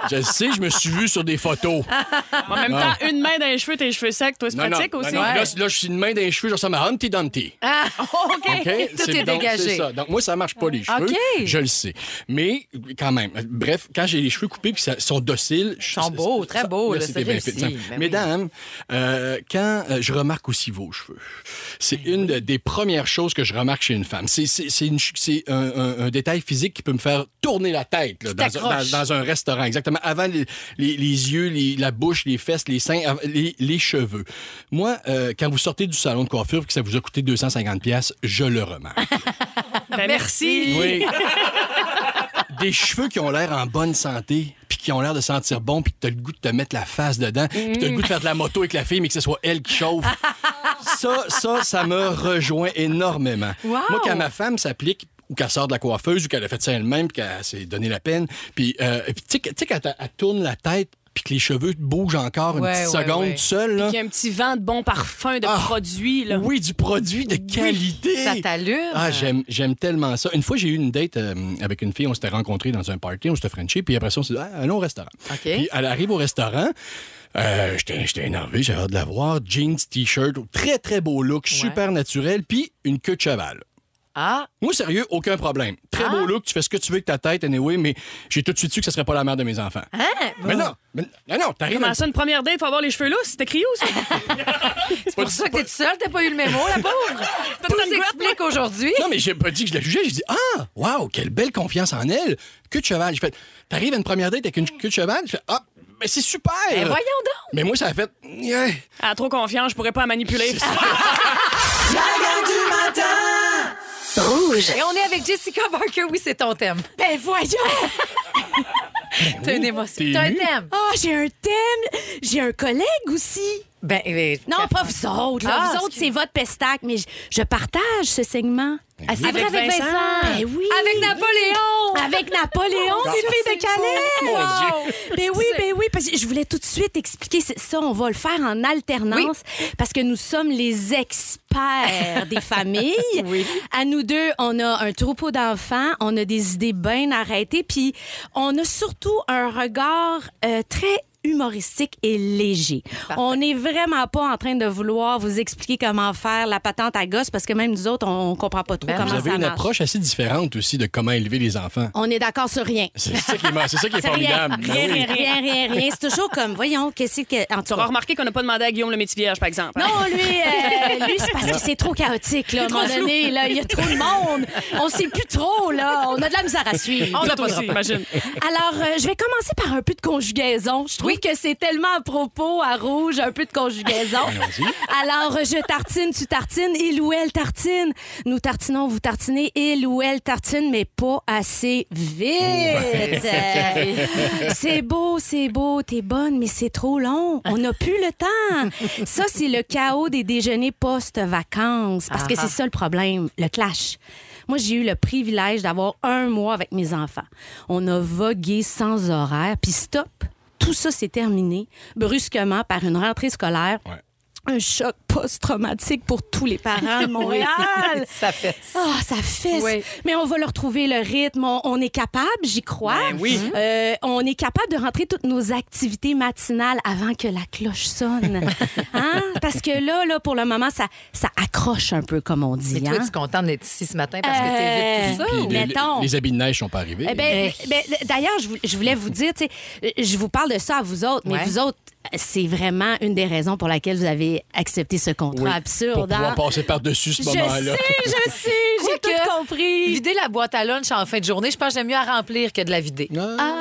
Je le sais, je me suis vu sur des photos. En même Non. temps, une main dans les cheveux, tes cheveux secs, toi, c'est Non, pratique non, aussi. non, non. Ouais. Là, là, je suis une main dans les cheveux, je ressemble à Humpty Dumpty. Ah, OK. OK? Tout est donc, dégagé. c'est ça. Donc, moi, ça marche pas, les cheveux. OK. Je le sais. Mais, quand même, bref, quand j'ai les cheveux coupés puis ils sont dociles... Ils sont beaux, très beaux, là, c'est réussi. Ben oui. Mesdames, euh, quand euh, je remarque aussi vos cheveux, c'est une de- des premières choses que je remarque chez une femme. C'est, c'est, c'est, une ch- c'est un, un- un détail physique qui peut me faire tourner la tête là, dans, un- t'accroche. dans- dans un restaurant. Exactement. Avant les, les- les yeux, les- la bouche, les fesses, les seins, av- les, les cheveux. Moi, euh, quand vous sortez du salon de coiffure et que ça vous a coûté deux cent cinquante dollars, je le remarque. Ben, merci. Oui. Des cheveux qui ont l'air en bonne santé, puis qui ont l'air de sentir bon, puis que t'as le goût de te mettre la face dedans, puis t'as le goût de faire de la moto avec la fille, mais que ce soit elle qui chauffe. Ça, ça, ça me rejoint énormément. Wow. Moi, quand ma femme s'applique ou qu'elle sort de la coiffeuse, ou qu'elle a fait ça elle-même, puis qu'elle s'est donné la peine, puis euh, puis tu sais, tu sais, quand elle, elle tourne la tête, puis que les cheveux bougent encore une Ouais, petite ouais, seconde ouais. tout seul, là. Il y a un petit vent de bon parfum, de Ah. produits. Là. Oui, du produit de qualité. ça t'allume. Ah, j'aime, j'aime tellement ça. Une fois, j'ai eu une date euh, avec une fille. On s'était rencontrés dans un party, on s'était frenché, puis après ça, on s'est dit, ah, allons au restaurant. OK. Puis elle arrive au restaurant. Euh, j'étais, j'étais énervé, j'avais hâte de la voir. Jeans, T-shirt, très, très beau look, super naturel, puis une queue de cheval. Ah, Moi, sérieux, aucun problème. Très Ah. beau look, tu fais ce que tu veux avec ta tête, anyway, mais j'ai tout de suite su que ce serait pas la mère de mes enfants. hein? Mais non, mais non, non, t'arrives... Comment ça, une première date, faut avoir les cheveux lousses? C'était écrit où, ça? C'est pour ça que t'es tout seul, t'as pas eu le mémo, la pauvre. Tout T'as une s'explique aujourd'hui. Non, mais j'ai pas dit que je la jugeais. J'ai dit, ah, waouh, quelle belle confiance en elle. Queue de cheval. J'ai fait, t'arrives à une première date avec une queue de cheval? J'ai fait, ah, mais c'est super. Ben, voyons donc. Mais moi, ça a fait, yeah. Elle a trop confiance, je pourrais pas la manipuler. Rouge. Et on est avec Jessica Barker. Oui, c'est ton thème. Ben voyons! T'as une émotion. T'es T'as un émue? thème. Ah, j'ai un thème. J'ai un collègue aussi. Ben, ben, Non, pas vous autres. Là. Ah, vous autres, excuse- c'est votre pestac, mais je, je partage ce segment. Ah, c'est Avec vrai avec Vincent. Vincent. Ben oui. Avec Napoléon. Avec Napoléon, les filles de Calais. Wow. Ben oui, ben oui, parce que je voulais tout de suite expliquer c'est ça. On va le faire en alternance parce que nous sommes les experts des familles. Oui. À nous deux, on a un troupeau d'enfants, on a des idées bien arrêtées, puis on a surtout un regard euh, très humoristique et léger. On n'est vraiment pas en train de vouloir vous expliquer comment faire la patente à gosse parce que même nous autres, on comprend pas trop Ben, comment Vous avez ça une marche. approche assez différente aussi de comment élever les enfants. On est d'accord sur rien. C'est ça qui est, c'est ça qui est C'est rien, formidable. Ben rien, oui. rien, rien, rien, rien. C'est toujours comme, voyons, qu'est-ce que... En tout Tu auras cas, remarqué qu'on n'a pas demandé à Guillaume le métier vierge, par exemple. non, lui, euh, lui c'est parce que c'est trop chaotique, là, à un moment donné. Là, il y a trop de monde. On sait plus trop, là. On a de la misère à suivre. On n'a a pas pas de aussi, rapport. imagine. Alors, euh, je vais commencer par un peu de conjugaison. Je trouve que c'est tellement à propos, à rouge, un peu de conjugaison. Alors, euh, je tartine, tu tartines, il ou elle tartine. Nous tartinons, vous tartinez, il ou elle tartine, mais pas assez vite. Euh, c'est beau, c'est beau, t'es bonne, mais c'est trop long. On n'a plus le temps. Ça, c'est le chaos des déjeuners post-vacances. Parce que c'est ça le problème, le clash. Moi, j'ai eu le privilège d'avoir un mois avec mes enfants. On a vogué sans horaire, puis stop, tout ça s'est terminé brusquement par une rentrée scolaire. Ouais. Un choc post-traumatique pour tous les parents de Montréal. Ça fait. Ah, ça fait. Oui. Mais on va leur trouver le rythme. On, on est capable, j'y crois. Ben oui. Euh, on est capable de rentrer toutes nos activités matinales avant que la cloche sonne. Hein? Parce que là, là, pour le moment, ça, ça accroche un peu, comme on dit. Mais toi, hein? tu es contente d'être ici ce matin parce que t'évites tout ça? Puis ou- les, mettons. les habits de neige sont pas arrivés. Eh ben, ben, d'ailleurs, je, vou- je voulais vous dire, tu sais, je vous parle de ça à vous autres, mais Ouais. vous autres, c'est vraiment une des raisons pour laquelle vous avez accepté ce contrat Oui, absurde. pour pouvoir hein? passer par-dessus ce Je moment-là. sais, je sais, j'ai Quoique, tout compris. Vider la boîte à lunch en fin de journée, je pense que j'aime mieux à remplir que de la vider.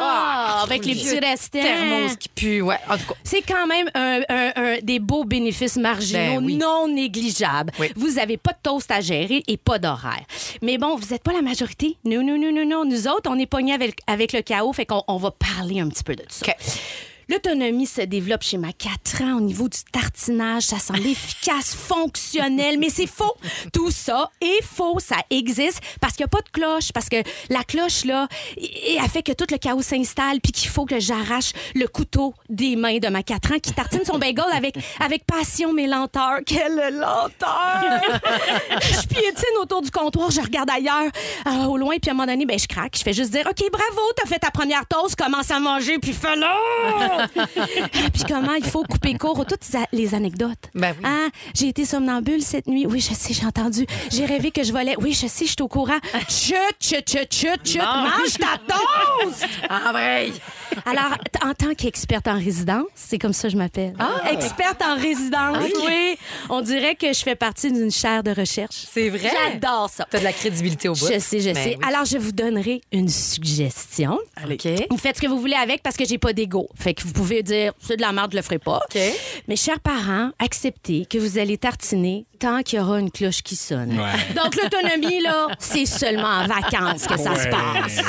Ah, avec les oui. petits restants. Thermos qui pue, ouais. En tout cas, C'est quand même un, un- un- des beaux bénéfices marginaux Ben oui. non négligeables. Oui. Vous n'avez pas de toast à gérer et pas d'horaire. Mais bon, vous n'êtes pas la majorité. Non, non, non, non, non. Nous autres, on est pognés avec, avec le chaos, fait qu'on on va parler un petit peu de ça. OK. L'autonomie se développe chez ma quatre ans au niveau du tartinage. Ça semble efficace, fonctionnel, mais c'est faux. Tout ça est faux. Ça existe parce qu'il n'y a pas de cloche. Parce que la cloche, là, elle fait que tout le chaos s'installe puis qu'il faut que j'arrache le couteau des mains de ma quatre ans qui tartine son bagel avec, avec passion mais lenteur. Quelle lenteur! Je piétine autour du comptoir, je regarde ailleurs, euh, au loin, puis à un moment donné, ben, je craque. Je fais juste dire, OK, bravo, t'as fait ta première toast, commence à manger, puis fais-le! Puis comment il faut couper court aux toutes les anecdotes. Ben oui. Hein? J'ai été somnambule cette nuit. Oui, je sais, j'ai entendu. J'ai rêvé que je volais. Oui, je sais, je suis au courant. Chut, chut, chut, chut, chut, mange ta toast! Ah, vrai! Alors, t- en tant qu'experte en résidence, c'est comme ça que je m'appelle. Ah. Experte en résidence, Okay. oui. On dirait que je fais partie d'une chaire de recherche. C'est vrai? J'adore ça. T'as de la crédibilité au bout. Je sais, je Ben sais. oui. Alors, je vous donnerai une suggestion. OK. Vous faites ce que vous voulez avec parce que j'ai pas d'ego. Fait que vous pouvez dire, c'est de la merde, je le ferai pas. OK. Mes chers parents, acceptez que vous allez tartiner tant qu'il y aura une cloche qui sonne. Ouais. Donc, l'autonomie, là, c'est seulement en vacances que ça se passe.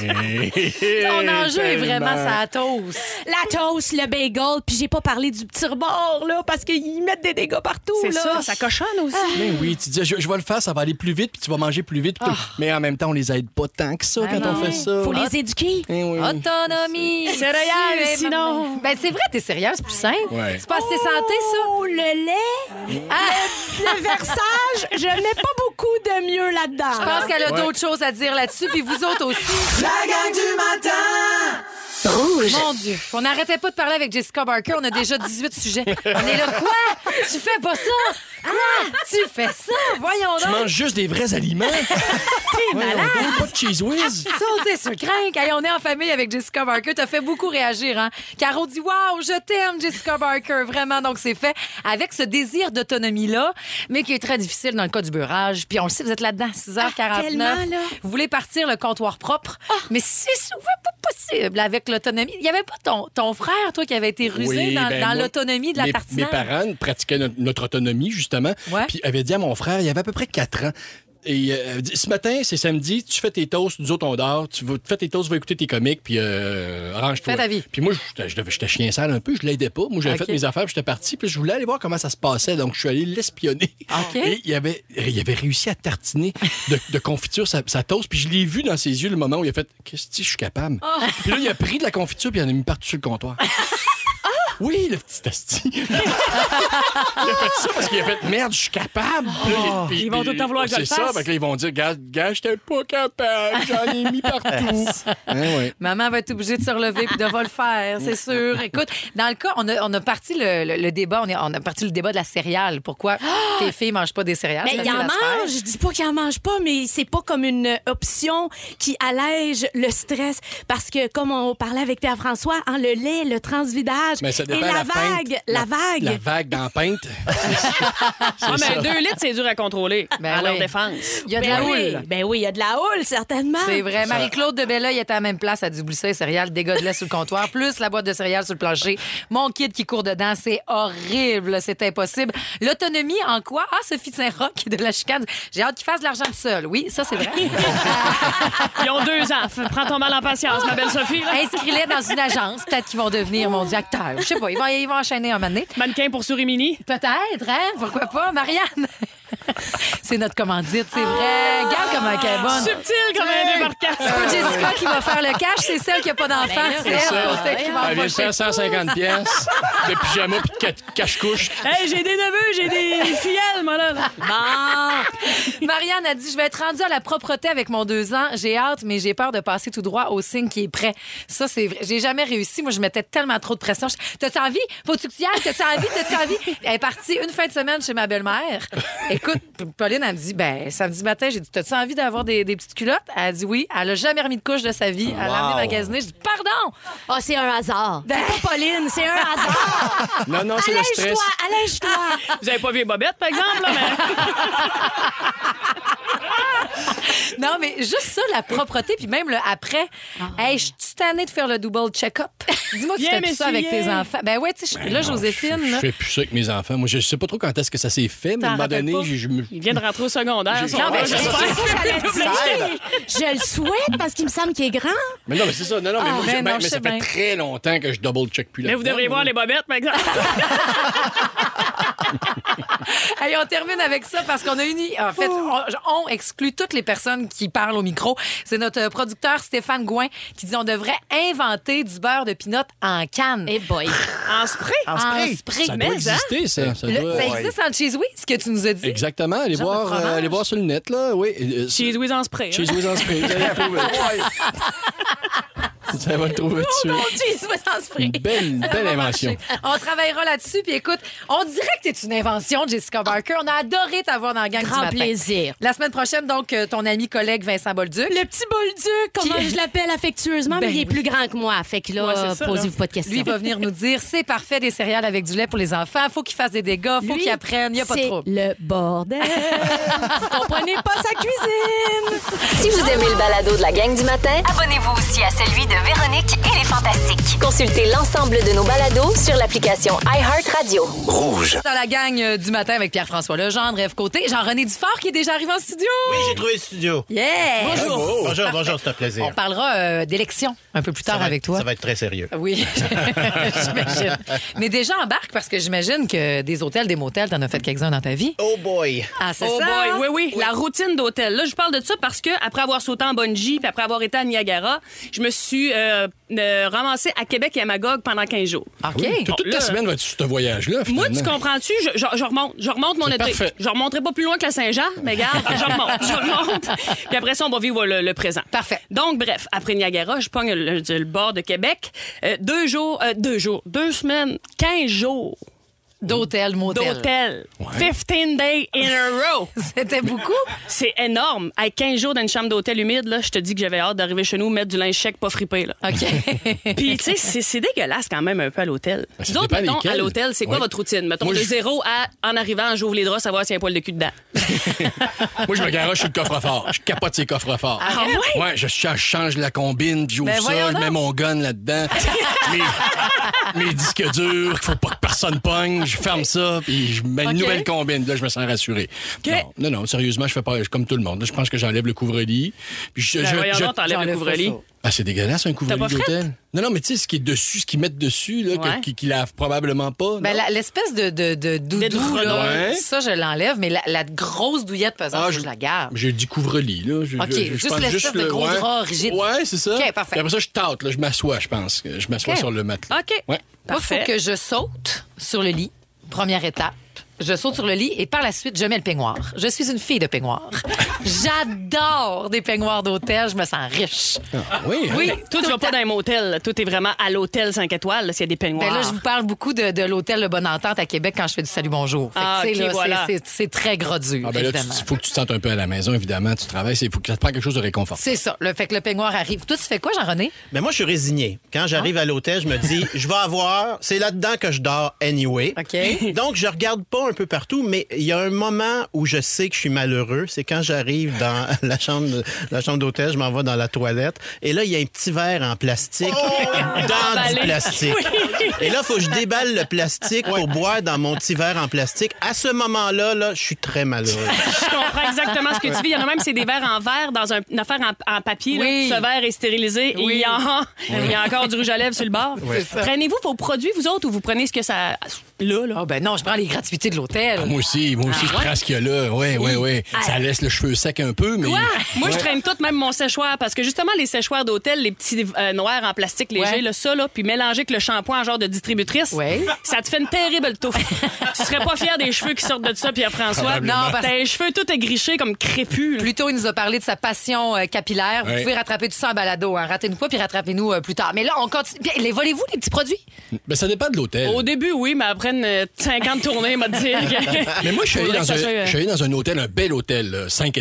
Ton enjeu est vraiment sa toast. La toast, le bagel, puis j'ai pas parlé du petit rebord, là, parce qu'ils mettent des dégâts partout, C'est là. ça, ça cochonne aussi. Mais oui, tu dis, je, je vais le faire, ça va aller plus vite, puis tu vas manger plus vite. puis tout. Mais en même temps, on les aide pas tant que ça quand non. on fait ça. Faut les éduquer. Eh oui. Autonomie. Céréales, Tu es sinon. maman. Ben, c'est vrai, t'es sérieuse, c'est plus simple. Ouais. C'est pas assez santé, ça. Oh, le lait, le, le versage, je mets pas beaucoup de mieux là-dedans. Je pense qu'elle a Ouais. d'autres choses à dire là-dessus, puis vous autres aussi. La gang du matin! Rouge. Mon Dieu, on n'arrêtait pas de parler avec Jessica Barker. On a déjà dix-huit sujets. On est là, quoi? Tu fais pas ça? Quoi? Tu fais ça? Voyons Tu donc. manges juste des vrais aliments. T'es malade. Pas de cheese whiz. Sauter sur le crinque. Hey, on est en famille avec Jessica Barker. T'as fait beaucoup réagir, hein? Caro dit, waouh, je t'aime, Jessica Barker. Vraiment. Donc, c'est fait avec ce désir d'autonomie-là, mais qui est très difficile dans le cas du beurrage. Puis, on le sait, vous êtes là-dedans, six heures quarante-neuf. tellement, là. Vous voulez partir le comptoir propre, mais c'est souvent pas possible avec l'autonomie. Il y avait pas ton, ton frère, toi, qui avait été rusé Oui, dans, ben dans moi, l'autonomie de la mes, tartinade. mes parents pratiquaient notre, notre autonomie, justement. Ouais. Puis avaient dit à mon frère, il y avait à peu près quatre ans. Et euh, dit, ce matin, c'est samedi, tu fais tes toasts, nous autres, on dort. Tu vas, tu fais tes toasts, tu vas écouter tes comics, puis euh, arrange-toi. Fais ta vie. Puis moi, j'étais- j'étais j'étais chien sale un peu, je l'aidais pas. Moi, j'avais OK. fait mes affaires, puis j'étais parti, puis je voulais aller voir comment ça se passait. Donc, je suis allé l'espionner. OK. Et il avait, il avait réussi à tartiner de, de confiture sa, sa toast, puis je l'ai vu dans ses yeux le moment où il a fait « Qu'est-ce que je suis capable? Puis là, il a pris de la confiture, puis il en a mis partout sur le comptoir. Oui, le petit asti. Il a fait ça parce qu'il a fait merde, je suis capable. Puis là, il- puis- Ils vont tout le temps vouloir que je C'est le ça, fasse. fait que là, ils vont dire Gars, gars, j'étais pas capable, j'en ai mis partout. Hein, ouais. Maman va être obligée de se relever puis de va le faire, c'est sûr. Écoute, dans le cas, on a, on a parti le, le- le débat, on, est- on a parti le débat de la céréale. Pourquoi tes filles mangent pas des céréales? Mais C'est il en facile à se faire. mange. Je dis pas qu'il en mange pas, mais c'est pas comme une option qui allège le stress. Parce que, comme on parlait avec Pierre-François, hein, le lait, le transvidage Mais ça et dépend la, la vague, pinte. la vague. La vague dans la pinte. Ah, mais deux litres, c'est dur à contrôler. Ben à leur oui. défense. Il y a de Ben la oui, houle. ben oui, il y a de la houle, certainement. C'est vrai. Marie-Claude de Belleuil était à la même place. Elle dit oublie ça, les céréales, dégâts de lait sur le comptoir, plus la boîte de céréales sur le plancher. Mon kid qui court dedans, c'est horrible. C'est impossible. L'autonomie en quoi? Ah, Sophie Saint-Roch de la chicane. J'ai hâte qu'il fasse de l'argent tout seul. Oui, ça, c'est vrai. Ils ont deux ans. F- Prends ton mal en patience, ma belle Sophie. là. Inscris-les dans une agence. Peut-être qu'ils vont devenir mon Dieu acteur. Je sais pas. Ils vont, ils vont enchaîner un moment donné. Mannequin pour Souris Mini. Peut-être, hein? Pourquoi pas? Marianne! C'est notre commandite, c'est vrai. Regarde comment elle est bonne. Subtil comme un débarquant. C'est pas Jessica qui va faire le cash, c'est celle qui n'a pas d'enfant. C'est elle, ça. côté, qui va Elle vient de empocher. faire cent cinquante pièces de pyjama puis de ca- cache-couche. Hey, j'ai des neveux, j'ai des filleuls, moi, là. Bon. Marianne a dit, je vais être rendue à la propreté avec mon deux ans. J'ai hâte, mais j'ai peur de passer tout droit au signe qui est prêt. Ça, c'est vrai. J'ai jamais réussi. Moi, je mettais tellement trop de pression. Je- T'as-tu envie? Faut-tu que tu y ailles? T'as-tu envie? T'as-tu envie? Elle est partie une fin de semaine chez ma belle-mère. Écoute, Pauline, elle me dit, ben, samedi matin, j'ai dit, t'as-tu envie d'avoir des, des petites culottes? Elle a dit oui. Elle a jamais remis de couche de sa vie. Elle a amené magasiner. Je dis, pardon! Ah, c'est un hasard. Ben- C'est pas Pauline, c'est un hasard. Non, non, c'est le stress. Allège-toi, allège-toi. Vous avez pas vu les bobettes, par exemple, là, mais... Non, mais juste ça, la propreté, puis même le après. Hey, je suis tannée de faire le double check-up. Dis-moi que tu Viens fais plus ça avec m'essuyer. tes enfants. Ben ouais, tu sais, je- là, Joséphine, Je là. fais plus ça avec mes enfants. Moi, je sais pas trop quand est-ce que ça s'est fait, mais à un T'en moment rappelles donné, pas? j'ai- je me. Il vient de rentrer au secondaire. son Non, mais père. je- C'est ça que j'allais dire. Je le souhaite parce qu'il me semble qu'il est grand. Mais non, mais c'est ça. Non, non, mais Ah, moi, ben j'ai- non, mais je ça sais fait bien. très longtemps que je double-check plus là. Mais vous devriez voir les bobettes, par exemple. Hey, on termine avec ça parce qu'on a une. En fait, on, on exclut toutes les personnes qui parlent au micro. C'est notre producteur Stéphane Gouin qui dit on devrait inventer du beurre de pinot en canne. Eh boy. En spray. En En spray. spray. Ça Mais, doit hein? exister, ça. Ça, Le- doit- ça Ouais. existe en cheese whiz, ce que tu nous as dit. Exactement. Allez Genre de voir, euh, fromage. allez voir sur le net, là. Oui. Euh, Cheese whiz en spray. Cheese hein. whiz en spray. Vous allez le trouver. Ça va le trouver tout de Mon suite. cheese whiz en spray. Une belle, Ça belle va invention. marcher. On travaillera là-dessus. Puis écoute, on dirait que t'es une invention, Jessica Barker. On a adoré t'avoir dans la gang du Grand matin. plaisir. La semaine prochaine, donc, euh, ton ami collègue Vincent Bolduc. Le petit bolduc, comment Qui- je l'appelle affectueusement, Ben mais il est oui. plus grand que moi. Fait que là, Ouais, c'est ça, posez-vous pas de questions. Lui va venir nous dire c'est parfait des céréales avec du lait pour les enfants. Faut qu'il fasse des dégâts, faut Lui, qu'il apprenne. Il n'y a pas de c'est trouble. le bordel. Vous comprenez pas sa cuisine. Si vous aimez le balado de la gang du matin, abonnez-vous aussi à celui de Véronique et les Fantastiques. Consultez l'ensemble de nos balados sur l'application iHeartRadio. Dans la gang euh, du matin avec Pierre-François Legendre, Ève Côté, Jean-René Dufort qui est déjà arrivé en studio. Oui, j'ai trouvé le studio. Yeah! Bonjour. Bonjour, Parfait. bonjour, c'est un plaisir. On parlera euh, d'élections un peu plus tard Ça va avec être- toi. Ça va être très sérieux. Oui, j'imagine. Mais déjà embarque parce que j'imagine que des hôtels, des motels, t'en as fait quelques-uns dans ta vie. Oh boy. Ah, c'est Oh ça? boy, oui, oui, la routine d'hôtel. Là, je parle de ça parce que après avoir sauté en bungee puis après avoir été à Niagara, je me suis euh, euh, ramassée à Québec et à Magog pendant quinze jours. OK. Oui. Toute Bon, ta là- semaine va être sur ce voyage-là. Moi, tu finalement. comprends-tu? Je, je- je remonte. Je remonte mon C'est été. parfait. Je remonterai pas plus loin que la Saint-Jean, mais regarde, je remonte. Je remonte. Puis après ça, on va vivre le, le présent. Parfait. Donc, bref, après Niagara, je pogne le, le- le bord de Québec. Euh, deux jours, euh, deux jours, deux semaines, quinze jours D'hôtel, motel. d'hôtel. quinze days in a row. C'était beaucoup? C'est énorme. À quinze jours dans une chambre d'hôtel humide, là, je te dis que j'avais hâte d'arriver chez nous, mettre du linge sec pas fripé. Là. OK. Puis, tu sais, c'est, c'est dégueulasse quand même un peu à l'hôtel. Ben, ça Vous autres, dépend mettons, lesquels. à l'hôtel, c'est quoi Ouais. votre routine? Mettons, Moi, de je- zéro à, en arrivant, j'ouvre les draps, savoir s'il y a un poil de cul dedans. Moi, je me garoche sur le coffre-fort. Je capote ces coffres-forts. Ah ouais? Ouais, je, je change la combine, puis j'ouvre Ben ça, voyons je mets donc. mon gun là-dedans. mes, mes disques durs, qu'il faut pas que personne pogne, je ferme ça, puis je mets une OK. nouvelle combine. Là, je me sens rassuré. OK. Non, non, non, sérieusement, je fais pas comme tout le monde. Là, je pense que j'enlève le couvre-lit. Puis je, Ben, je- voyons je- donc, t'enlèves le j'enlève couvre-lit. pas ça. Ah, c'est dégueulasse, un couvre-lit pas frette? d'hôtel. Non, non, mais tu sais, ce qui est dessus, ce qu'ils mettent dessus, là, que- Ouais. qui, qui lavent probablement pas. Ben, non? la- l'espèce de, de, de doudou, D'édredon. là, Ouais. ça, je l'enlève, mais la, la grosse douillette pesante, Ah, je, je- la garde. J'ai dit couvre-lit, là. Je- OK, je- je juste pense l'espèce de le- gros ouais. drap rigide. Ouais, c'est ça. OK, parfait. Puis après ça, je tâte, là. Je m'assois, je pense. Je m'assois OK. sur le matelas. OK. Ouais. Moi, il faut Parfait. que je saute sur le lit, première étape. Je saute sur le lit et par la suite, je mets le peignoir. Je suis une fille de peignoir. J'adore des peignoirs d'hôtel. Je me sens riche. Ah, oui, hein? Oui, toi, tout tu le vas pas temps. dans un motel. là. Toi, t'es vraiment à l'hôtel cinq étoiles, là, s'il y a des peignoirs. Ben là, je vous parle beaucoup de, de l'hôtel Le Bonne Entente à Québec quand je fais du Salut Bonjour. Fait que, Ah, tu sais, OK, là, voilà. c'est- c'est- c'est très gros dur, Ah ben là, évidemment. il faut que tu te sentes un peu à la maison, évidemment. Tu travailles, il faut que ça te prenne quelque chose de réconfortant. C'est ça. Le fait que le peignoir arrive. Toi, tu fais quoi, Jean-René? Mais moi, je suis résigné. Quand j'arrive à l'hôtel, je me dis, je vais avoir, c'est là-dedans que je dors anyway. OK. Donc, je regarde pas un peu partout, mais il y a un moment où je sais que je suis malheureux. C'est quand j'arrive dans la chambre, la chambre d'hôtel, je m'en vais dans la toilette. Et là, il y a un petit verre en plastique dans Emballé. du plastique. Et là, il faut que je déballe le plastique pour boire dans mon petit verre en plastique. À ce moment-là, là, je suis très malheureux. Je comprends exactement ce que tu vis. Il y en a même, c'est des verres en verre dans un- une affaire en, en papier. là. Oui. Ce verre est stérilisé et Oui. il y, a, il y a encore du rouge à lèvres sur le bord. ça. Prenez-vous vos produits, vous autres, ou vous prenez ce que ça... Là, là. Oh, ben non, je prends les gratuités de l'hôtel. Ah, moi aussi, moi aussi, je prends ce qu'il y a là. Oui, oui, oui. Ça laisse le cheveu sec un peu, mais. Quoi? Moi, je traîne tout, même mon séchoir, parce que justement, les séchoirs d'hôtel, les petits euh, noirs en plastique léger, Ouais. là, ça, là, puis mélangé avec le shampoing en genre de distributrice, Ouais. ça te fait une terrible touffe. Tu serais pas fier des cheveux qui sortent de ça, Pierre-François. Probablement. Non, parce- T'as les cheveux tout aigrichés comme crépus. là. Plus tôt, il nous a parlé de sa passion euh, capillaire. Vous Ouais. pouvez rattraper tout ça en balado. Hein. Ratez-nous pas, puis rattrapez-nous euh, plus tard. Mais là, on continue. Puis, les volez-vous, les petits produits? Ben, ça dépend de l'hôtel. Au début, oui, mais après une cinquante tournées, m'a dit. Mais moi, je suis allé Faudrait dans que ça un, soit, euh, je suis allé dans un hôtel, un bel hôtel, là, cinq étoiles.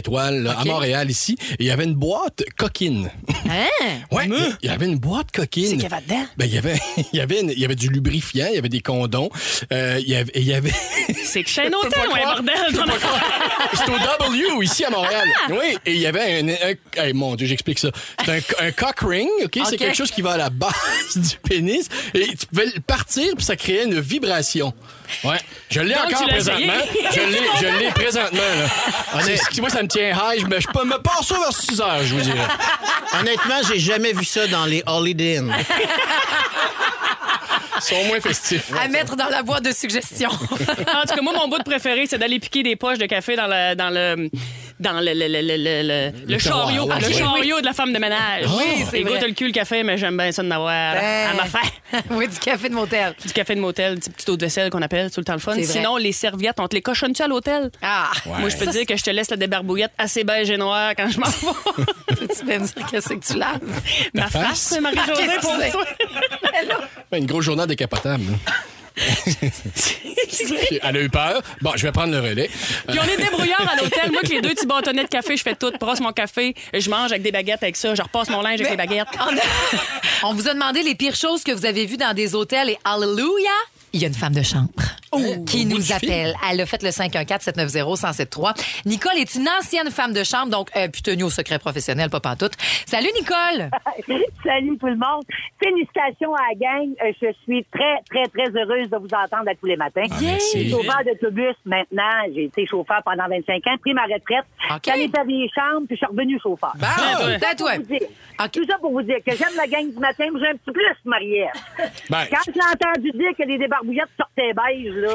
étoiles là, Okay. à Montréal, ici. Et il y avait une boîte coquine. Hein? Ouais, il y avait une boîte coquine. C'est qu'il y avait dedans? Ben, il y avait, il y avait, une- il y avait du lubrifiant, il y avait des condoms, euh, il y avait, il y avait... C'est que chez un hôtel, ouais, bordel. C'est au W, ici, à Montréal. Oui, et il y avait un... un- hey, mon Dieu, j'explique ça. C'est un, un cock ring, OK? C'est OK. quelque chose qui va à la base du pénis. Et tu pouvais le partir, puis ça créait une vibration. Ouais. Je l'ai Donc, encore tu l'as présentement. essayé? Je l'ai, je l'ai présentement, là. C'est- Moi, ça me tient high. Je, me- je peux me passe ça vers six heures, je vous dirais. Honnêtement, j'ai jamais vu ça dans les Holiday Inn. Ils sont moins festifs. À mettre dans la boîte de suggestions. En tout cas, moi, mon bout de préféré, c'est d'aller piquer des poches de café dans le dans le dans le le le le, le, le, le tiroir, chariot, ouais. le Oui, chariot de la femme de ménage. Oui, c'est Et vrai. goûte le cul le café, mais j'aime bien ça de n'avoir Ben. à ma faire. Oui, du café de motel. Du café de motel, du petit eau de vaisselle qu'on appelle, tout le temps le fun. C'est vrai. Sinon, les serviettes, on te les cochonne-tu à l'hôtel? Ah! Moi, je peux te dire que je te laisse la débarbouillette assez beige et noire quand je m'en vais. Tu peux me dire qu'est-ce que tu laves? Ma face? face, c'est Marie-Josée, Qu'est-ce pour que c'est? toi. Ben, une grosse journée décapotable. Elle a eu peur. Bon, je vais prendre le relais. Puis on est débrouillard à l'hôtel. Moi, que les deux petits bâtonnets de café, je fais tout. Brosse mon café, je mange avec des baguettes avec ça. Je repasse mon linge avec des baguettes. On, a- on vous a demandé les pires choses que vous avez vues dans des hôtels et Alléluia! Il y a une femme de chambre qui au bout nous du appelle. Elle a fait le cinq un quatre sept neuf zéro un zéro sept trois. Nicole est une ancienne femme de chambre, donc euh, puis tenue au secret professionnel, pas pantoute. Salut, Nicole! Salut tout le monde. Félicitations à la gang. Euh, Je suis très, très, très heureuse de vous entendre à tous les matins. Ah, merci. Je suis chauffeur d'autobus maintenant. J'ai été chauffeur pendant vingt-cinq ans, pris ma retraite. OK. Je suis allée faire des chambres, puis je suis revenu chauffeur. Bon, ouais. c'est à toi. Pour vous dire- OK. Tout ça pour vous dire que j'aime la gang du matin, mais j'ai un petit plus, Marie-Ève. Ben, Quand j'ai entendu dire que les débarbouillettes sortaient beige, là,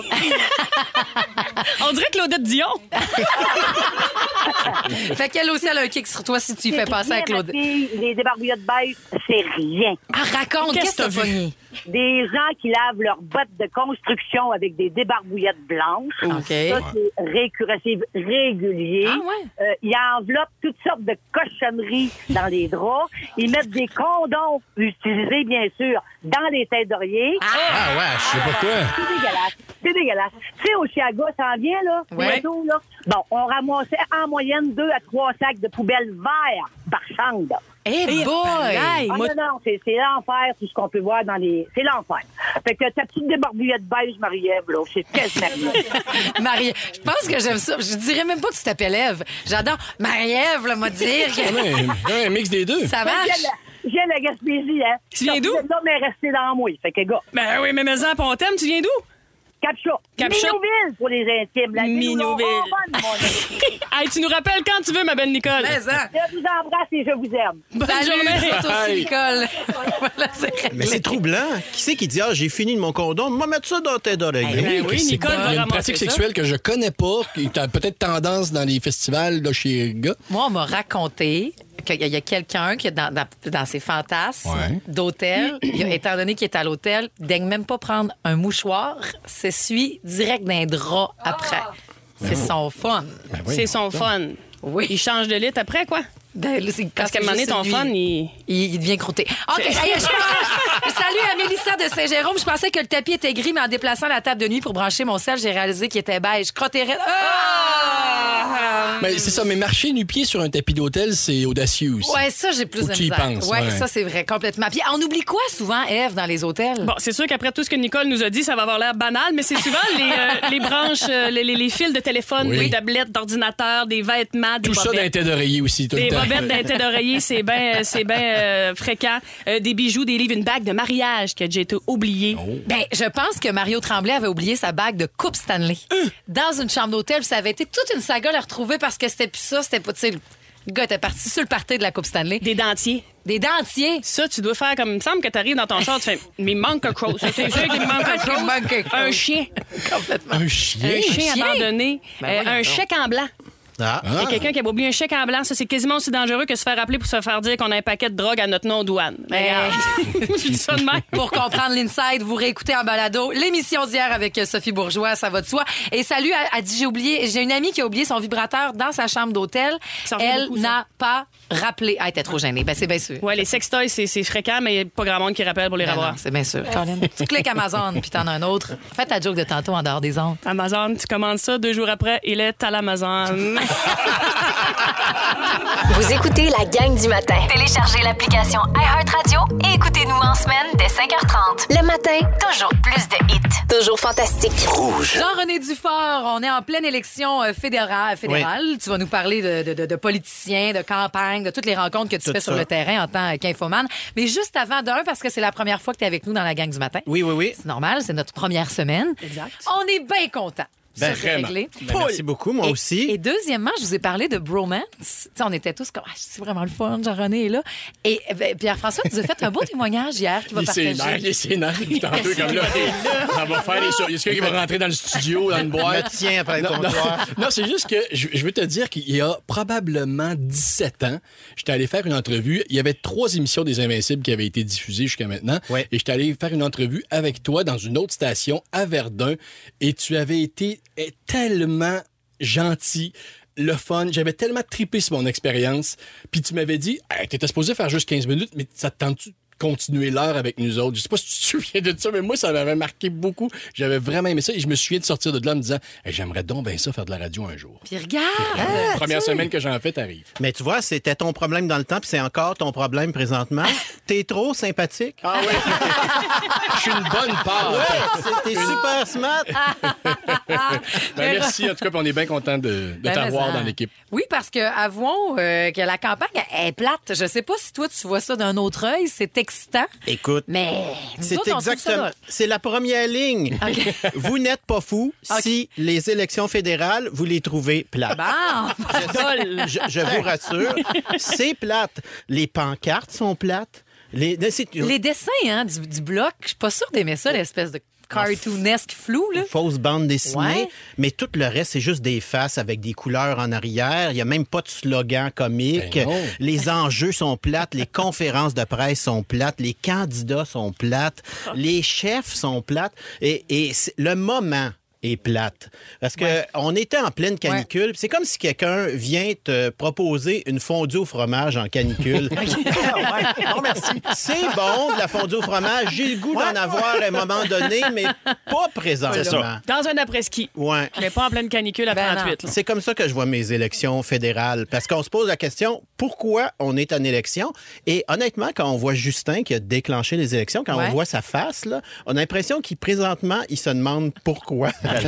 On dirait Claudette Dion. Fait qu'elle aussi, elle a un kick sur toi si tu y fais c'est passer à rien, Claude. ma fille, les débarbouillettes beige, c'est rien. Ah, raconte, qu'est-ce que t'as pogné? Des gens qui lavent leurs bottes de construction avec des débarbouillettes blanches. OK. Ça, c'est récurressif régulier. Ah ouais? Euh, ils enveloppent toutes sortes de cochonneries dans les draps. Ils mettent des condoms utilisés, bien sûr, dans les têtes d'oreiller. ah ouais, je sais pas quoi. C'est dégueulasse. C'est dégueulasse. Tu sais, au Chiaga, ça en vient, là? Ouais. bientôt, là. Bon, on ramassait en moyenne deux à trois sacs de poubelles verts par chambre. Eh boy! Hey, Ah moi, non, non, c'est, c'est l'enfer, tout ce qu'on peut voir dans les... C'est l'enfer. Fait que ta petite débarbouillette beige, Marie-Ève, là, c'est quasiment... Marie, je pense que j'aime ça. Je dirais même pas que tu t'appelles Ève. J'adore Marie-Ève, là, m'a dire que Ouais, un mix des deux. ça Je marche. viens de- je viens de la Gaspésie, hein. Tu viens d'où? Là, mais resté dans moi. Fait que, gars, ben oui, mais mais en on t'aime, tu viens d'où? Capcha. Capcha. Minouville pour les intimes. La ville où l'on Minouville. ronronne, mon ami. Hey, tu nous rappelles quand tu veux, ma belle Nicole. Mais ça. Je vous embrasse et je vous aime. Bonne Salut, journée. c'est aussi Bye. Nicole. Voilà, c'est réglé. Mais c'est troublant. Qui c'est qui dit, ah, j'ai fini de mon condom, moi mettre ça dans tes oreilles. Ben oui, C'est Nicole quoi? va Il y a une ramasser pratique ça. sexuelle que je connais pas, qui a peut-être tendance dans les festivals là, chez les gars. Moi, on m'a raconté qu'il y a- il y a quelqu'un qui, est dans, dans, dans ses fantasmes Ouais. d'hôtel, il a- étant donné qu'il est à l'hôtel, daigne même pas prendre un mouchoir, s'essuie direct d'un drap après. C'est son fun. oui, C'est son fun. Oui. Il change de lit après, quoi? Ben, là, c'est- Parce quand qu'à un moment donné, c'est ton juste fun, lui, il... il, il devient croûté. OK, hey, je pense- Salut à Mélissa de Saint-Jérôme. Je pensais que le tapis était gris, mais en déplaçant la table de nuit pour brancher mon sel, j'ai réalisé qu'il était beige. Crottérette. Ah! Ben, c'est ça, mais marcher nu-pied sur un tapis d'hôtel, c'est audacieux aussi. Ouais, ça, j'ai plus Faut de que tu y misère. penses, ouais, ouais. ça, c'est vrai, complètement. Puis on oublie quoi souvent, Ève, dans les hôtels? Bon, c'est sûr qu'après tout ce que Nicole nous a dit, ça va avoir l'air banal, mais c'est souvent les, euh, les branches, euh, les, les- les fils de téléphone, Oui. des tablettes, d'ordinateur, des vêtements, des Tout ça d'un bobettes. tête d'oreiller aussi, tout Des le temps. bobettes d'un tête d'oreiller, c'est bien c'est ben, euh, fréquent. Euh, des bijoux, des livres, une bague de mariage qui a déjà été oubliée. Ben, je pense que Mario Tremblay avait oublié sa bague de Coupe Stanley. Dans une chambre d'hôtel, ça avait été toute une saga à la retrouver parce que c'était plus ça, c'était pas, tu sais, le gars était parti sur le party de la Coupe Stanley. Des dentiers. Des dentiers. Ça, tu dois faire comme... Il me semble que tu arrives dans ton char, tu fais « Mais il manque quelque chose. » C'est sûr qu'il me manque quelque Il chose. manque quelque Un chose. chien. Un chien? Un chien chien? abandonné. Ben Euh, voyons un donc. chèque en blanc. Ah. Il y a quelqu'un qui a oublié un chèque en blanc. Ça, c'est quasiment aussi dangereux que se faire appeler pour se faire dire qu'on a un paquet de drogue à notre nom aux douanes. Mais Ben, je dis ça de même. Pour comprendre l'inside, vous réécoutez en balado l'émission d'hier avec Sophie Bourgeois, ça va de soi. Et Salut a, a dit, j'ai oublié, j'ai une amie qui a oublié son vibrateur dans sa chambre d'hôtel. Ça revient Elle beaucoup, ça. n'a pas rappelé. Ah, elle était trop gênée. Ben, c'est bien sûr. Ouais, les sextoys, c'est c'est fréquent, mais il n'y a pas grand monde qui rappelle pour les Ben revoir. non, c'est bien sûr. Colin, tu cliques Amazon, puis t'en as un autre. Fais ta joke de tantôt en dehors des ondes. Amazon, tu commandes ça, deux jours après, il est à l'Amazon. Vous écoutez la gang du matin. Téléchargez l'application iHeartRadio et écoutez-nous en semaine dès cinq heures trente. Le matin, toujours plus de hits. Toujours fantastique. Jean-René Dufort, on est en pleine élection euh, fédérale. fédérale. Oui. Tu vas nous parler de, de, de, de politiciens, de campagne, de toutes les rencontres que tu Tout fais ça. sur le terrain en tant qu'infomane. Mais juste avant, d'un, parce que c'est la première fois que tu es avec nous dans la gang du matin. Oui, oui, oui. C'est normal, c'est notre première semaine. Exact. On est bien contents. Ben, Ça, c'est vraiment. réglé. Ben, merci beaucoup, moi Et- aussi. Et deuxièmement, je vous ai parlé de bromance. Tu sais, on était tous comme, ah, c'est vraiment le fun, Jean-René est là. Et ben, Pierre-François nous a fait un beau témoignage hier qui va Les partager. scénarios, les scénarios, tantôt, comme là. Ça va faire les choses. Il y a quelqu'un qui va rentrer dans le studio, dans une boîte. Me tiens après le Non, non, comptoir. non, c'est juste que je, je veux te dire qu'il y a probablement dix-sept ans, j'étais allé faire une entrevue. Il y avait trois émissions des Invincibles qui avaient été diffusées jusqu'à maintenant. Ouais. Et j'étais allé faire une entrevue avec toi dans une autre station à Verdun. Et tu avais été eh, tellement gentil, le fun. J'avais tellement trippé sur mon expérience. Puis tu m'avais dit, hey, t'étais supposé faire juste quinze minutes, mais ça te tente-tu de continuer l'heure avec nous autres? Je sais pas si tu te souviens de ça, mais moi, ça m'avait marqué beaucoup. J'avais vraiment aimé ça et je me souviens de sortir de là en me disant, hey, j'aimerais donc bien ça faire de la radio un jour. Puis regarde! La première semaine que j'en fais, t'arrives. Mais tu vois, c'était ton problème dans le temps, puis c'est encore ton problème présentement. T'es trop sympathique. Ah oui? Je suis une bonne part. C'est- T'es super smart. Ben, merci, en tout cas, puis on est bien content de, de Ben, t'avoir mais ça. dans l'équipe. Oui, parce que avouons euh, que la campagne elle est plate. Je sais pas si toi, tu vois ça d'un autre œil. C'est excitant. Écoute, Mais nous c'est autres, on trouve ça exactement. drôle. C'est la première ligne. OK. Vous n'êtes pas fou si les élections fédérales, vous les trouvez plates. Bon. Je, je- je vous rassure, c'est plate. Les pancartes sont plates. Les, c'est- Les dessins hein, du, du bloc, je suis pas sûre d'aimer ça, l'espèce de cartoonesque flou. Là. Fausse bande dessinée, Ouais. mais tout le reste, c'est juste des faces avec des couleurs en arrière. Il n'y a même pas de slogan comique. Ben non. Les enjeux sont plates, les conférences de presse sont plates, les candidats sont plates, les chefs sont plates. Et, et c'est- le moment est plate. Parce que on était en pleine canicule. puis C'est comme si quelqu'un vient te proposer une fondue au fromage en canicule. Ouais. Non, merci. C'est bon, de la fondue au fromage. J'ai le goût d'en avoir à un moment donné, mais pas présentement. C'est ça. Dans un après-ski, Ouais. mais pas en pleine canicule à Ben trente-huit. là. C'est comme ça que je vois mes élections fédérales. Parce qu'on se pose la question, pourquoi on est en élection? Et honnêtement, quand on voit Justin qui a déclenché les élections, quand Ouais. on voit sa face, là, on a l'impression qu'il, présentement, il se demande pourquoi.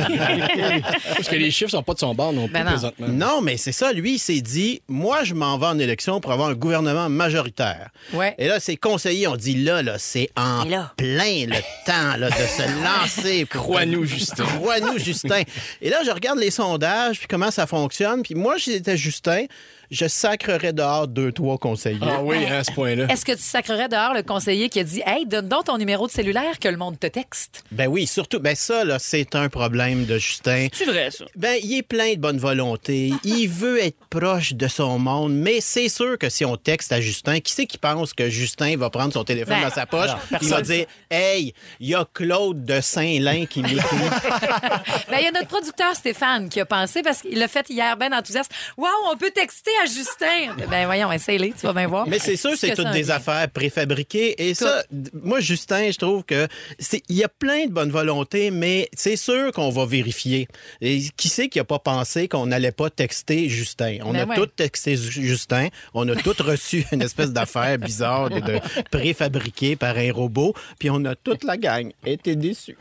Parce que les chiffres sont pas de son bord non plus Ben non. présentement. Non, mais c'est ça. Lui, il s'est dit, moi, je m'en vais en élection pour avoir un gouvernement majoritaire. Ouais. Et là, ses conseillers ont dit, là, là, c'est en Et là? plein le temps là, de se lancer. Crois-nous, Justin. Crois-nous, Justin. Et là, je regarde les sondages, puis comment ça fonctionne. Puis moi, si j'étais Justin, je sacrerais dehors deux, trois conseillers. Ah oui, à ce point-là. Est-ce que tu sacrerais dehors le conseiller qui a dit Hey, donne donc ton numéro de cellulaire que le monde te texte? Ben oui, surtout, ben ça, là, c'est un problème de Justin. C'est vrai, ça. Ben, il est plein de bonne volonté. Il veut être proche de son monde, mais c'est sûr que si on texte à Justin, qui c'est qui pense que Justin va prendre son téléphone Ben, dans sa poche? alors, Il va dire, hey, il y a Claude de Saint-Lin qui m'écrit. Ben, il y a notre producteur Stéphane qui a pensé parce qu'il l'a fait hier, ben enthousiaste. Waouh, on peut texter à Justin. Ben voyons, essaye-les, tu vas bien voir. Mais c'est sûr, c'est que toutes ça, des un- affaires préfabriquées. Et ça, d- moi, Justin, je trouve que c'est, il y a plein de bonne volonté, mais c'est sûr qu'on va vérifier. Et qui c'est qui a pas pensé qu'on n'allait pas texter Justin? On Ben a ouais. tous texté Justin. On a tous reçu une espèce d'affaire bizarre de, de préfabriquée par un robot. Puis on a toute la gang été déçus.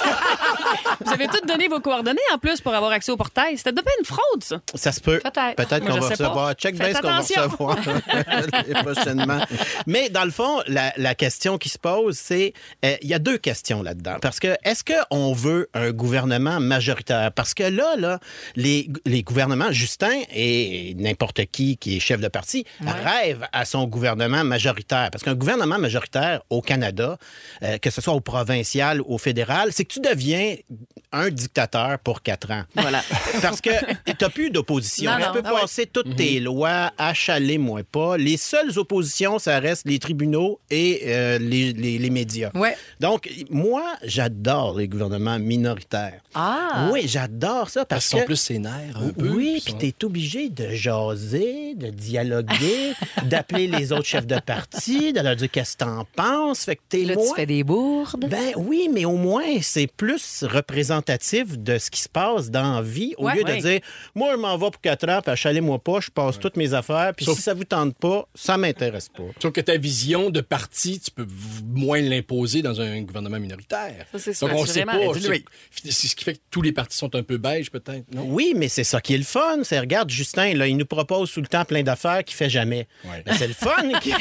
Vous avez toutes donné vos coordonnées en plus pour avoir accès au portail. C'était de peine une fraude, ça. Ça se peut. Peut-être. Peut-être Moi, qu'on je va sais pas. recevoir. Check bien Faites ce qu'on va attention. recevoir prochainement. Mais dans le fond, la, la question qui se pose, c'est euh, il y a deux questions là-dedans. Parce que est-ce qu'on veut un gouvernement majoritaire? Parce que là, là, les, les gouvernements, Justin et n'importe qui qui est chef de parti, rêvent à son gouvernement majoritaire. Parce qu'un gouvernement majoritaire au Canada, euh, que ce soit au provincial ou au fédéral, c'est que tu deviens un dictateur pour quatre ans. Voilà. Parce que t'as plus d'opposition. Non, Tu non. peux Ah ouais. passer toutes tes lois, achaler moins pas. Les seules oppositions, ça reste les tribunaux et euh, les, les- les médias. Ouais. Donc, moi, j'adore les gouvernements minoritaires. Ah. Oui, j'adore ça parce Parce qu'ils sont que... plus sénères un peu. Oui, Ils puis sont- t'es obligé de jaser, de dialoguer, d'appeler les autres chefs de parti, de leur dire qu'est-ce que t'en penses. Fait que t'es Là, loin. tu fais des bourdes. Ben oui, mais au moins, c'est plus représentatif représentatif de ce qui se passe dans la vie, au Ouais, lieu ouais. de dire, moi, je m'en vais pour quatre ans, puis achalez-moi pas, je passe toutes mes affaires, puis Sauf- si ça vous tente pas, ça m'intéresse pas. Sauf que ta vision de parti, tu peux v- moins l'imposer dans un gouvernement minoritaire. Ça, c'est Donc, sûr. on sait pas. Assurément. C'est c'est ce qui fait que tous les partis sont un peu beiges, peut-être, non? Oui, mais c'est ça qui est le fun. C'est, regarde, Justin, là, il nous propose tout le temps plein d'affaires qu'il fait jamais. Ouais. Ben, c'est le fun. qui-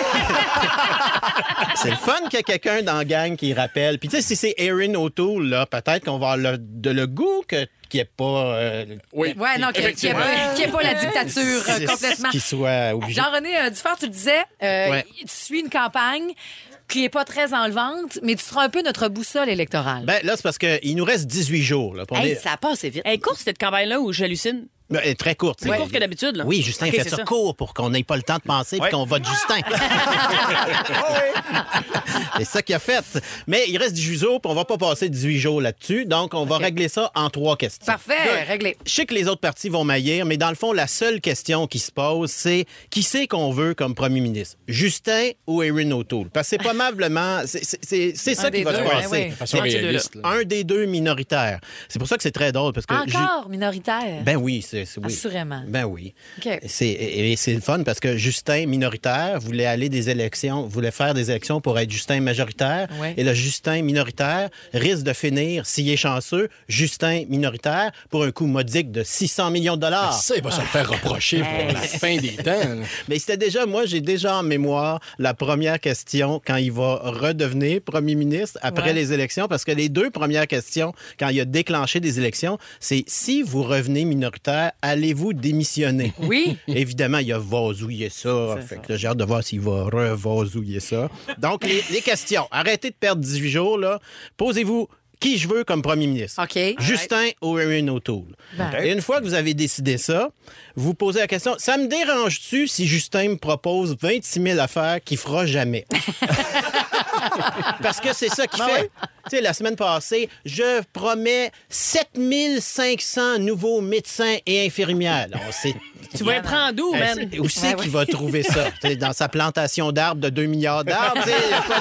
c'est le fun qu'il y a quelqu'un dans la gang qui rappelle. Puis tu sais, si c'est Erin O'Toole, là, peut-être qu'on va avoir le, de le goût que qu'il n'y ait pas... euh, Oui. Ouais, non, qu'il n'y ait, Effectivement. pas- qu'il y ait pas la dictature euh, c'est- complètement. qu'il soit obligé. Jean-René euh, Dufort, tu le disais, euh, Ouais. tu suis une campagne qui n'est pas très enlevante, mais tu seras un peu notre boussole électorale. Ben là, c'est parce qu'il nous reste dix-huit jours. Là, pour Hey, les- ça a passé vite. Elle est courte, cette campagne-là, où j'hallucine. Ben, elle est très courte. C'est Ouais. courte que d'habitude, là. Oui, Justin Ok, fait c'est ça, ça. court pour qu'on n'ait pas le temps de penser Ouais. et qu'on vote Justin. C'est ça qu'il a fait. Mais il reste dix-huit jours, puis on va pas passer dix-huit jours là-dessus. Donc, on va régler ça en trois questions. Parfait, réglé. Je sais que les autres partis vont maillir, mais dans le fond, la seule question qui se pose, c'est qui c'est qu'on veut comme premier ministre? Justin ou Erin O'Toole? Parce que c'est probablement... C'est, c'est- c'est- c'est ça Un qui des va deux, se ouais, passer. ouais. De façon Entre ces deux-là. réaliste. là. Un des deux minoritaire. C'est pour ça que c'est très drôle, parce que... Ju- Encore minoritaire. Ben oui, c'est... c'est- oui. Assurément. Ben oui. OK. C'est, et et c'est le fun parce que Justin minoritaire voulait aller des élections, voulait faire des élections pour être Justin majoritaire. Ouais. Et le Justin minoritaire risque de finir, s'il est chanceux, Justin minoritaire pour un coût modique de six cents millions de dollars. Ça, il va se le faire reprocher pour la fin des temps. là. Mais c'était déjà, moi, j'ai déjà en mémoire la première question quand il va redevenir premier ministre après Ouais. les élections, parce que les deux premières questions, quand il a déclenché des élections, c'est si vous revenez minoritaire, allez-vous démissionner? Oui. Évidemment, il a vasouillé ça. Fait que là, j'ai hâte de voir s'il va revasouiller ça. Donc, les, les questions. Arrêtez de perdre dix-huit jours, là. Posez-vous qui je veux comme premier ministre. OK. Justin ou Erin O'Toole. Ben. Et une fois que vous avez décidé ça, vous posez la question, ça me dérange-tu si Justin me propose vingt-six mille affaires qu'il fera jamais? Parce que c'est ça qu'il fait. Tu sais, la semaine passée, je promets sept mille cinq cents nouveaux médecins et infirmières. On sait- Tu vas les prendre d'où, Euh, man? c'est- Où c'est qu'il va trouver ça? Tu sais, dans sa plantation d'arbres de deux milliards d'arbres? tu sais, y a pas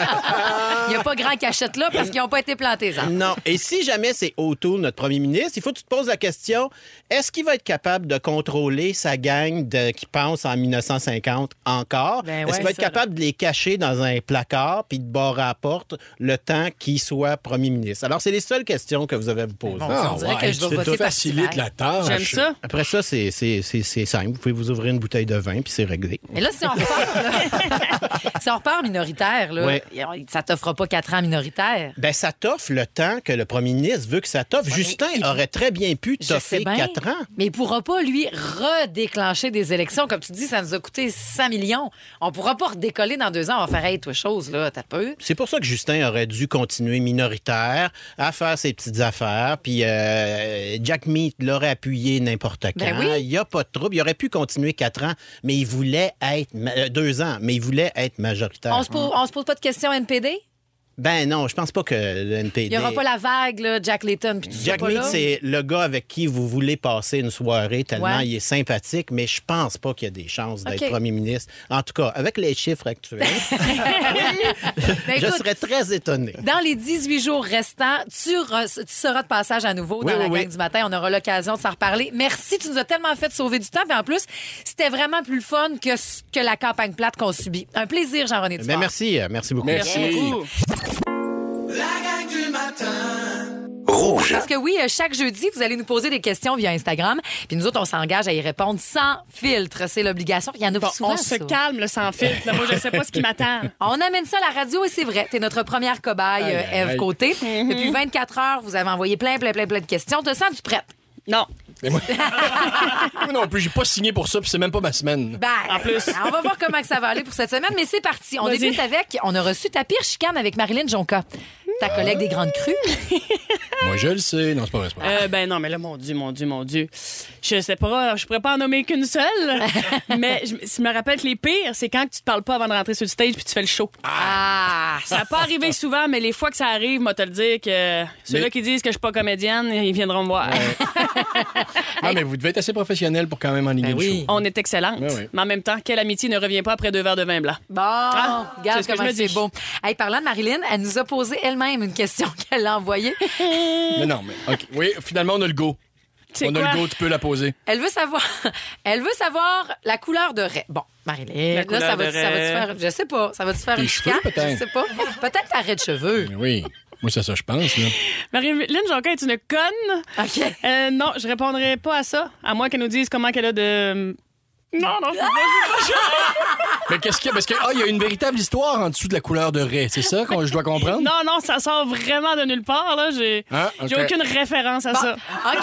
de- Il n'y a pas grand cachette là parce qu'ils n'ont pas été plantés, ça. Non. Et si jamais c'est O'Toole, notre premier ministre, il faut que tu te poses la question, est-ce qu'il va être capable de contrôler sa gang de, qui pense en mille neuf cent cinquante encore? Ben est-ce ouais, qu'il va être ça, capable de les cacher dans un placard puis de barrer à la porte le temps qu'il soit premier ministre? Alors, c'est les seules questions que vous avez à vous poser. Bon, on dirait que je dois c'est voter tout par facilite Tiver. la tâche. J'aime ça. Après ça, c'est, c'est, c'est, c'est simple. Vous pouvez vous ouvrir une bouteille de vin puis c'est réglé. Mais là, si on repart, là, si on repart minoritaire, là, Ouais. ça t'offre pas quatre ans minoritaire. Ben, ça t'offre le temps que le premier ministre veut que ça t'offre. Justin il- aurait très bien pu Je sais t'offrir bien, quatre ans. mais il pourra pas, lui, redéclencher des élections. Comme tu dis, ça nous a coûté cent millions. On pourra pas redécoller dans deux ans. On va faire, hey, toi, chose, là, t'as peu. C'est pour ça que Justin aurait dû continuer minoritaire à faire ses petites affaires. Puis euh, Jack Meat l'aurait appuyé n'importe quand. Ben oui. Il n'y a pas de trouble. Il aurait pu continuer quatre ans, mais il voulait être... ma- euh, deux ans, mais il voulait être majoritaire. On se, pose, on se pose pas de questions N P D? Ben non, je pense pas que le N P D... Il y aura pas la vague, là, Jack Layton, puis tout ça, Jack pas Meat, là? c'est le gars avec qui vous voulez passer une soirée tellement Ouais. il est sympathique, mais je pense pas qu'il y a des chances d'être OK. premier ministre. En tout cas, avec les chiffres actuels, Ben, je écoute, serais très étonné. dans les dix-huit jours restants, tu, re- tu seras de passage à nouveau Oui, dans la oui, gang oui. du matin. On aura l'occasion de s'en reparler. Merci, tu nous as tellement fait sauver du temps. Puis en plus, c'était vraiment plus le fun que, ce- que la campagne plate qu'on subit. Un plaisir, Jean-René Ben, Dufort. merci, euh, merci beaucoup. Merci. Beaucoup. La gang du matin. Rouge. Parce que oui, euh, chaque jeudi, vous allez nous poser des questions via Instagram. Puis nous autres, on s'engage à y répondre sans filtre. C'est l'obligation. Il y en a Bon, souvent, on se ça. calme, le sans filtre. là. Moi, je sais pas ce qui m'attend. On amène ça à la radio et c'est vrai. T'es notre première cobaye, Aïe, euh, aïe, Ève aïe. Côté. Depuis vingt-quatre heures, vous avez envoyé plein, plein, plein, plein de questions. Te sens-tu prête? Non. Mais moi, moi non plus, j'ai pas signé pour ça, puis c'est même pas ma semaine. Ben, En plus. on va voir comment que ça va aller pour cette semaine, mais c'est parti. On Vas-y. débute avec, on a reçu ta pire chicane avec Marilyn Jonca, ta collègue des Grandes Crues. Moi, je le sais. Non, c'est pas vrai. c'est pas vrai. Euh, ben non, mais là, mon Dieu, mon Dieu, mon Dieu. Je sais pas, je pourrais pas en nommer qu'une seule, mais je, je me rappelle que les pires, c'est quand tu te parles pas avant de rentrer sur le stage puis tu fais le show. Ah! Ça n'a pas arrivé souvent, mais les fois que ça arrive, moi, te le dire que ceux-là Mais- qui disent que je suis pas comédienne, ils viendront me voir. Non, mais vous devez être assez professionnel pour quand même enligner Ben le oui. show. On est excellente. Ouais, ouais. Mais en même temps, quelle amitié ne revient pas après deux verres de vin blanc? Bon, c'est regarde ce que comment je me c'est dis. beau. Hey, parlant de Marilyn, elle nous a posé elle-même une question qu'elle a envoyée. Mais non, mais OK. Oui, finalement, on a le go. C'est on quoi? a le go, tu peux la poser. Elle veut savoir, elle veut savoir la couleur de raie. Bon, Marie-Lynn, La là, couleur ça va, de ça va te raie. faire, je sais pas, ça va te faire Tes une cheveux, chicane, peut-être? je sais pas. Peut-être ta raie de cheveux. Mais oui. Moi, c'est ça, je pense. Là. Marie-Lynn Jonca est une conne. OK. Euh, non, je répondrai pas à ça, à moins qu'elle nous dise comment qu'elle a de... Non, non, je sais pas, je sais pas. Mais qu'est-ce qu'il y a? Parce qu'il ah, y a une véritable histoire en dessous de la couleur de raie. C'est ça que je dois comprendre? Non, non, ça sort vraiment de nulle part, là. J'ai Ah, OK. j'ai aucune référence à ça. OK.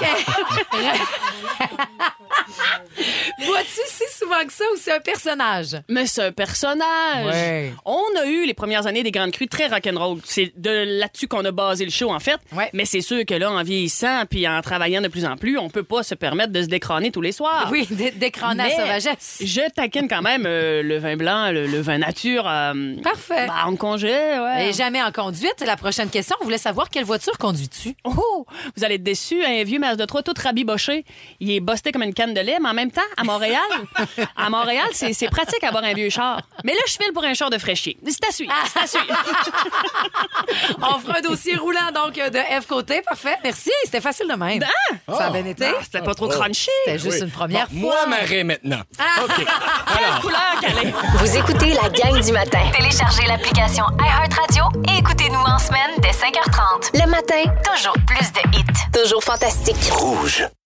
Vois-tu si souvent que ça ou c'est un personnage? Mais c'est un personnage. Ouais. On a eu les premières années des Grandes Crues très rock'n'roll. C'est de là-dessus qu'on a basé le show, en fait. Ouais. Mais c'est sûr que là, en vieillissant puis en travaillant de plus en plus, on peut pas se permettre de se décroner tous les soirs. Oui, d- d'écraner à Mais sauvagesse. je taquine quand même euh, le vin blanc, le, le vin nature. euh, Parfait. bah, en congé, ouais. Et jamais en conduite. La prochaine question, on voulait savoir quelle voiture conduis-tu? Oh, vous allez être déçus, un vieux Mazda trois tout rabiboché. Il est busté comme une canne de lait, mais en même temps, à Montréal, à Montréal, c'est, c'est pratique avoir un vieux char. Mais là, je file pour un char de fraîchier. C'est à suivre, c'est à suivre. On fera un dossier roulant donc de F côté. Parfait. Merci. C'était facile de même. Ça a bien été. Ah, c'était pas trop crunchy. C'était juste une première Bon, fois. moi, ma raie maintenant. Ah. OK. Quelle couleur qu'elle est. Vous écoutez la gang du matin. Téléchargez l'application iHeartRadio et écoutez-nous en semaine dès cinq heures trente. Le matin, toujours plus de hits. Toujours fantastique. Rouge.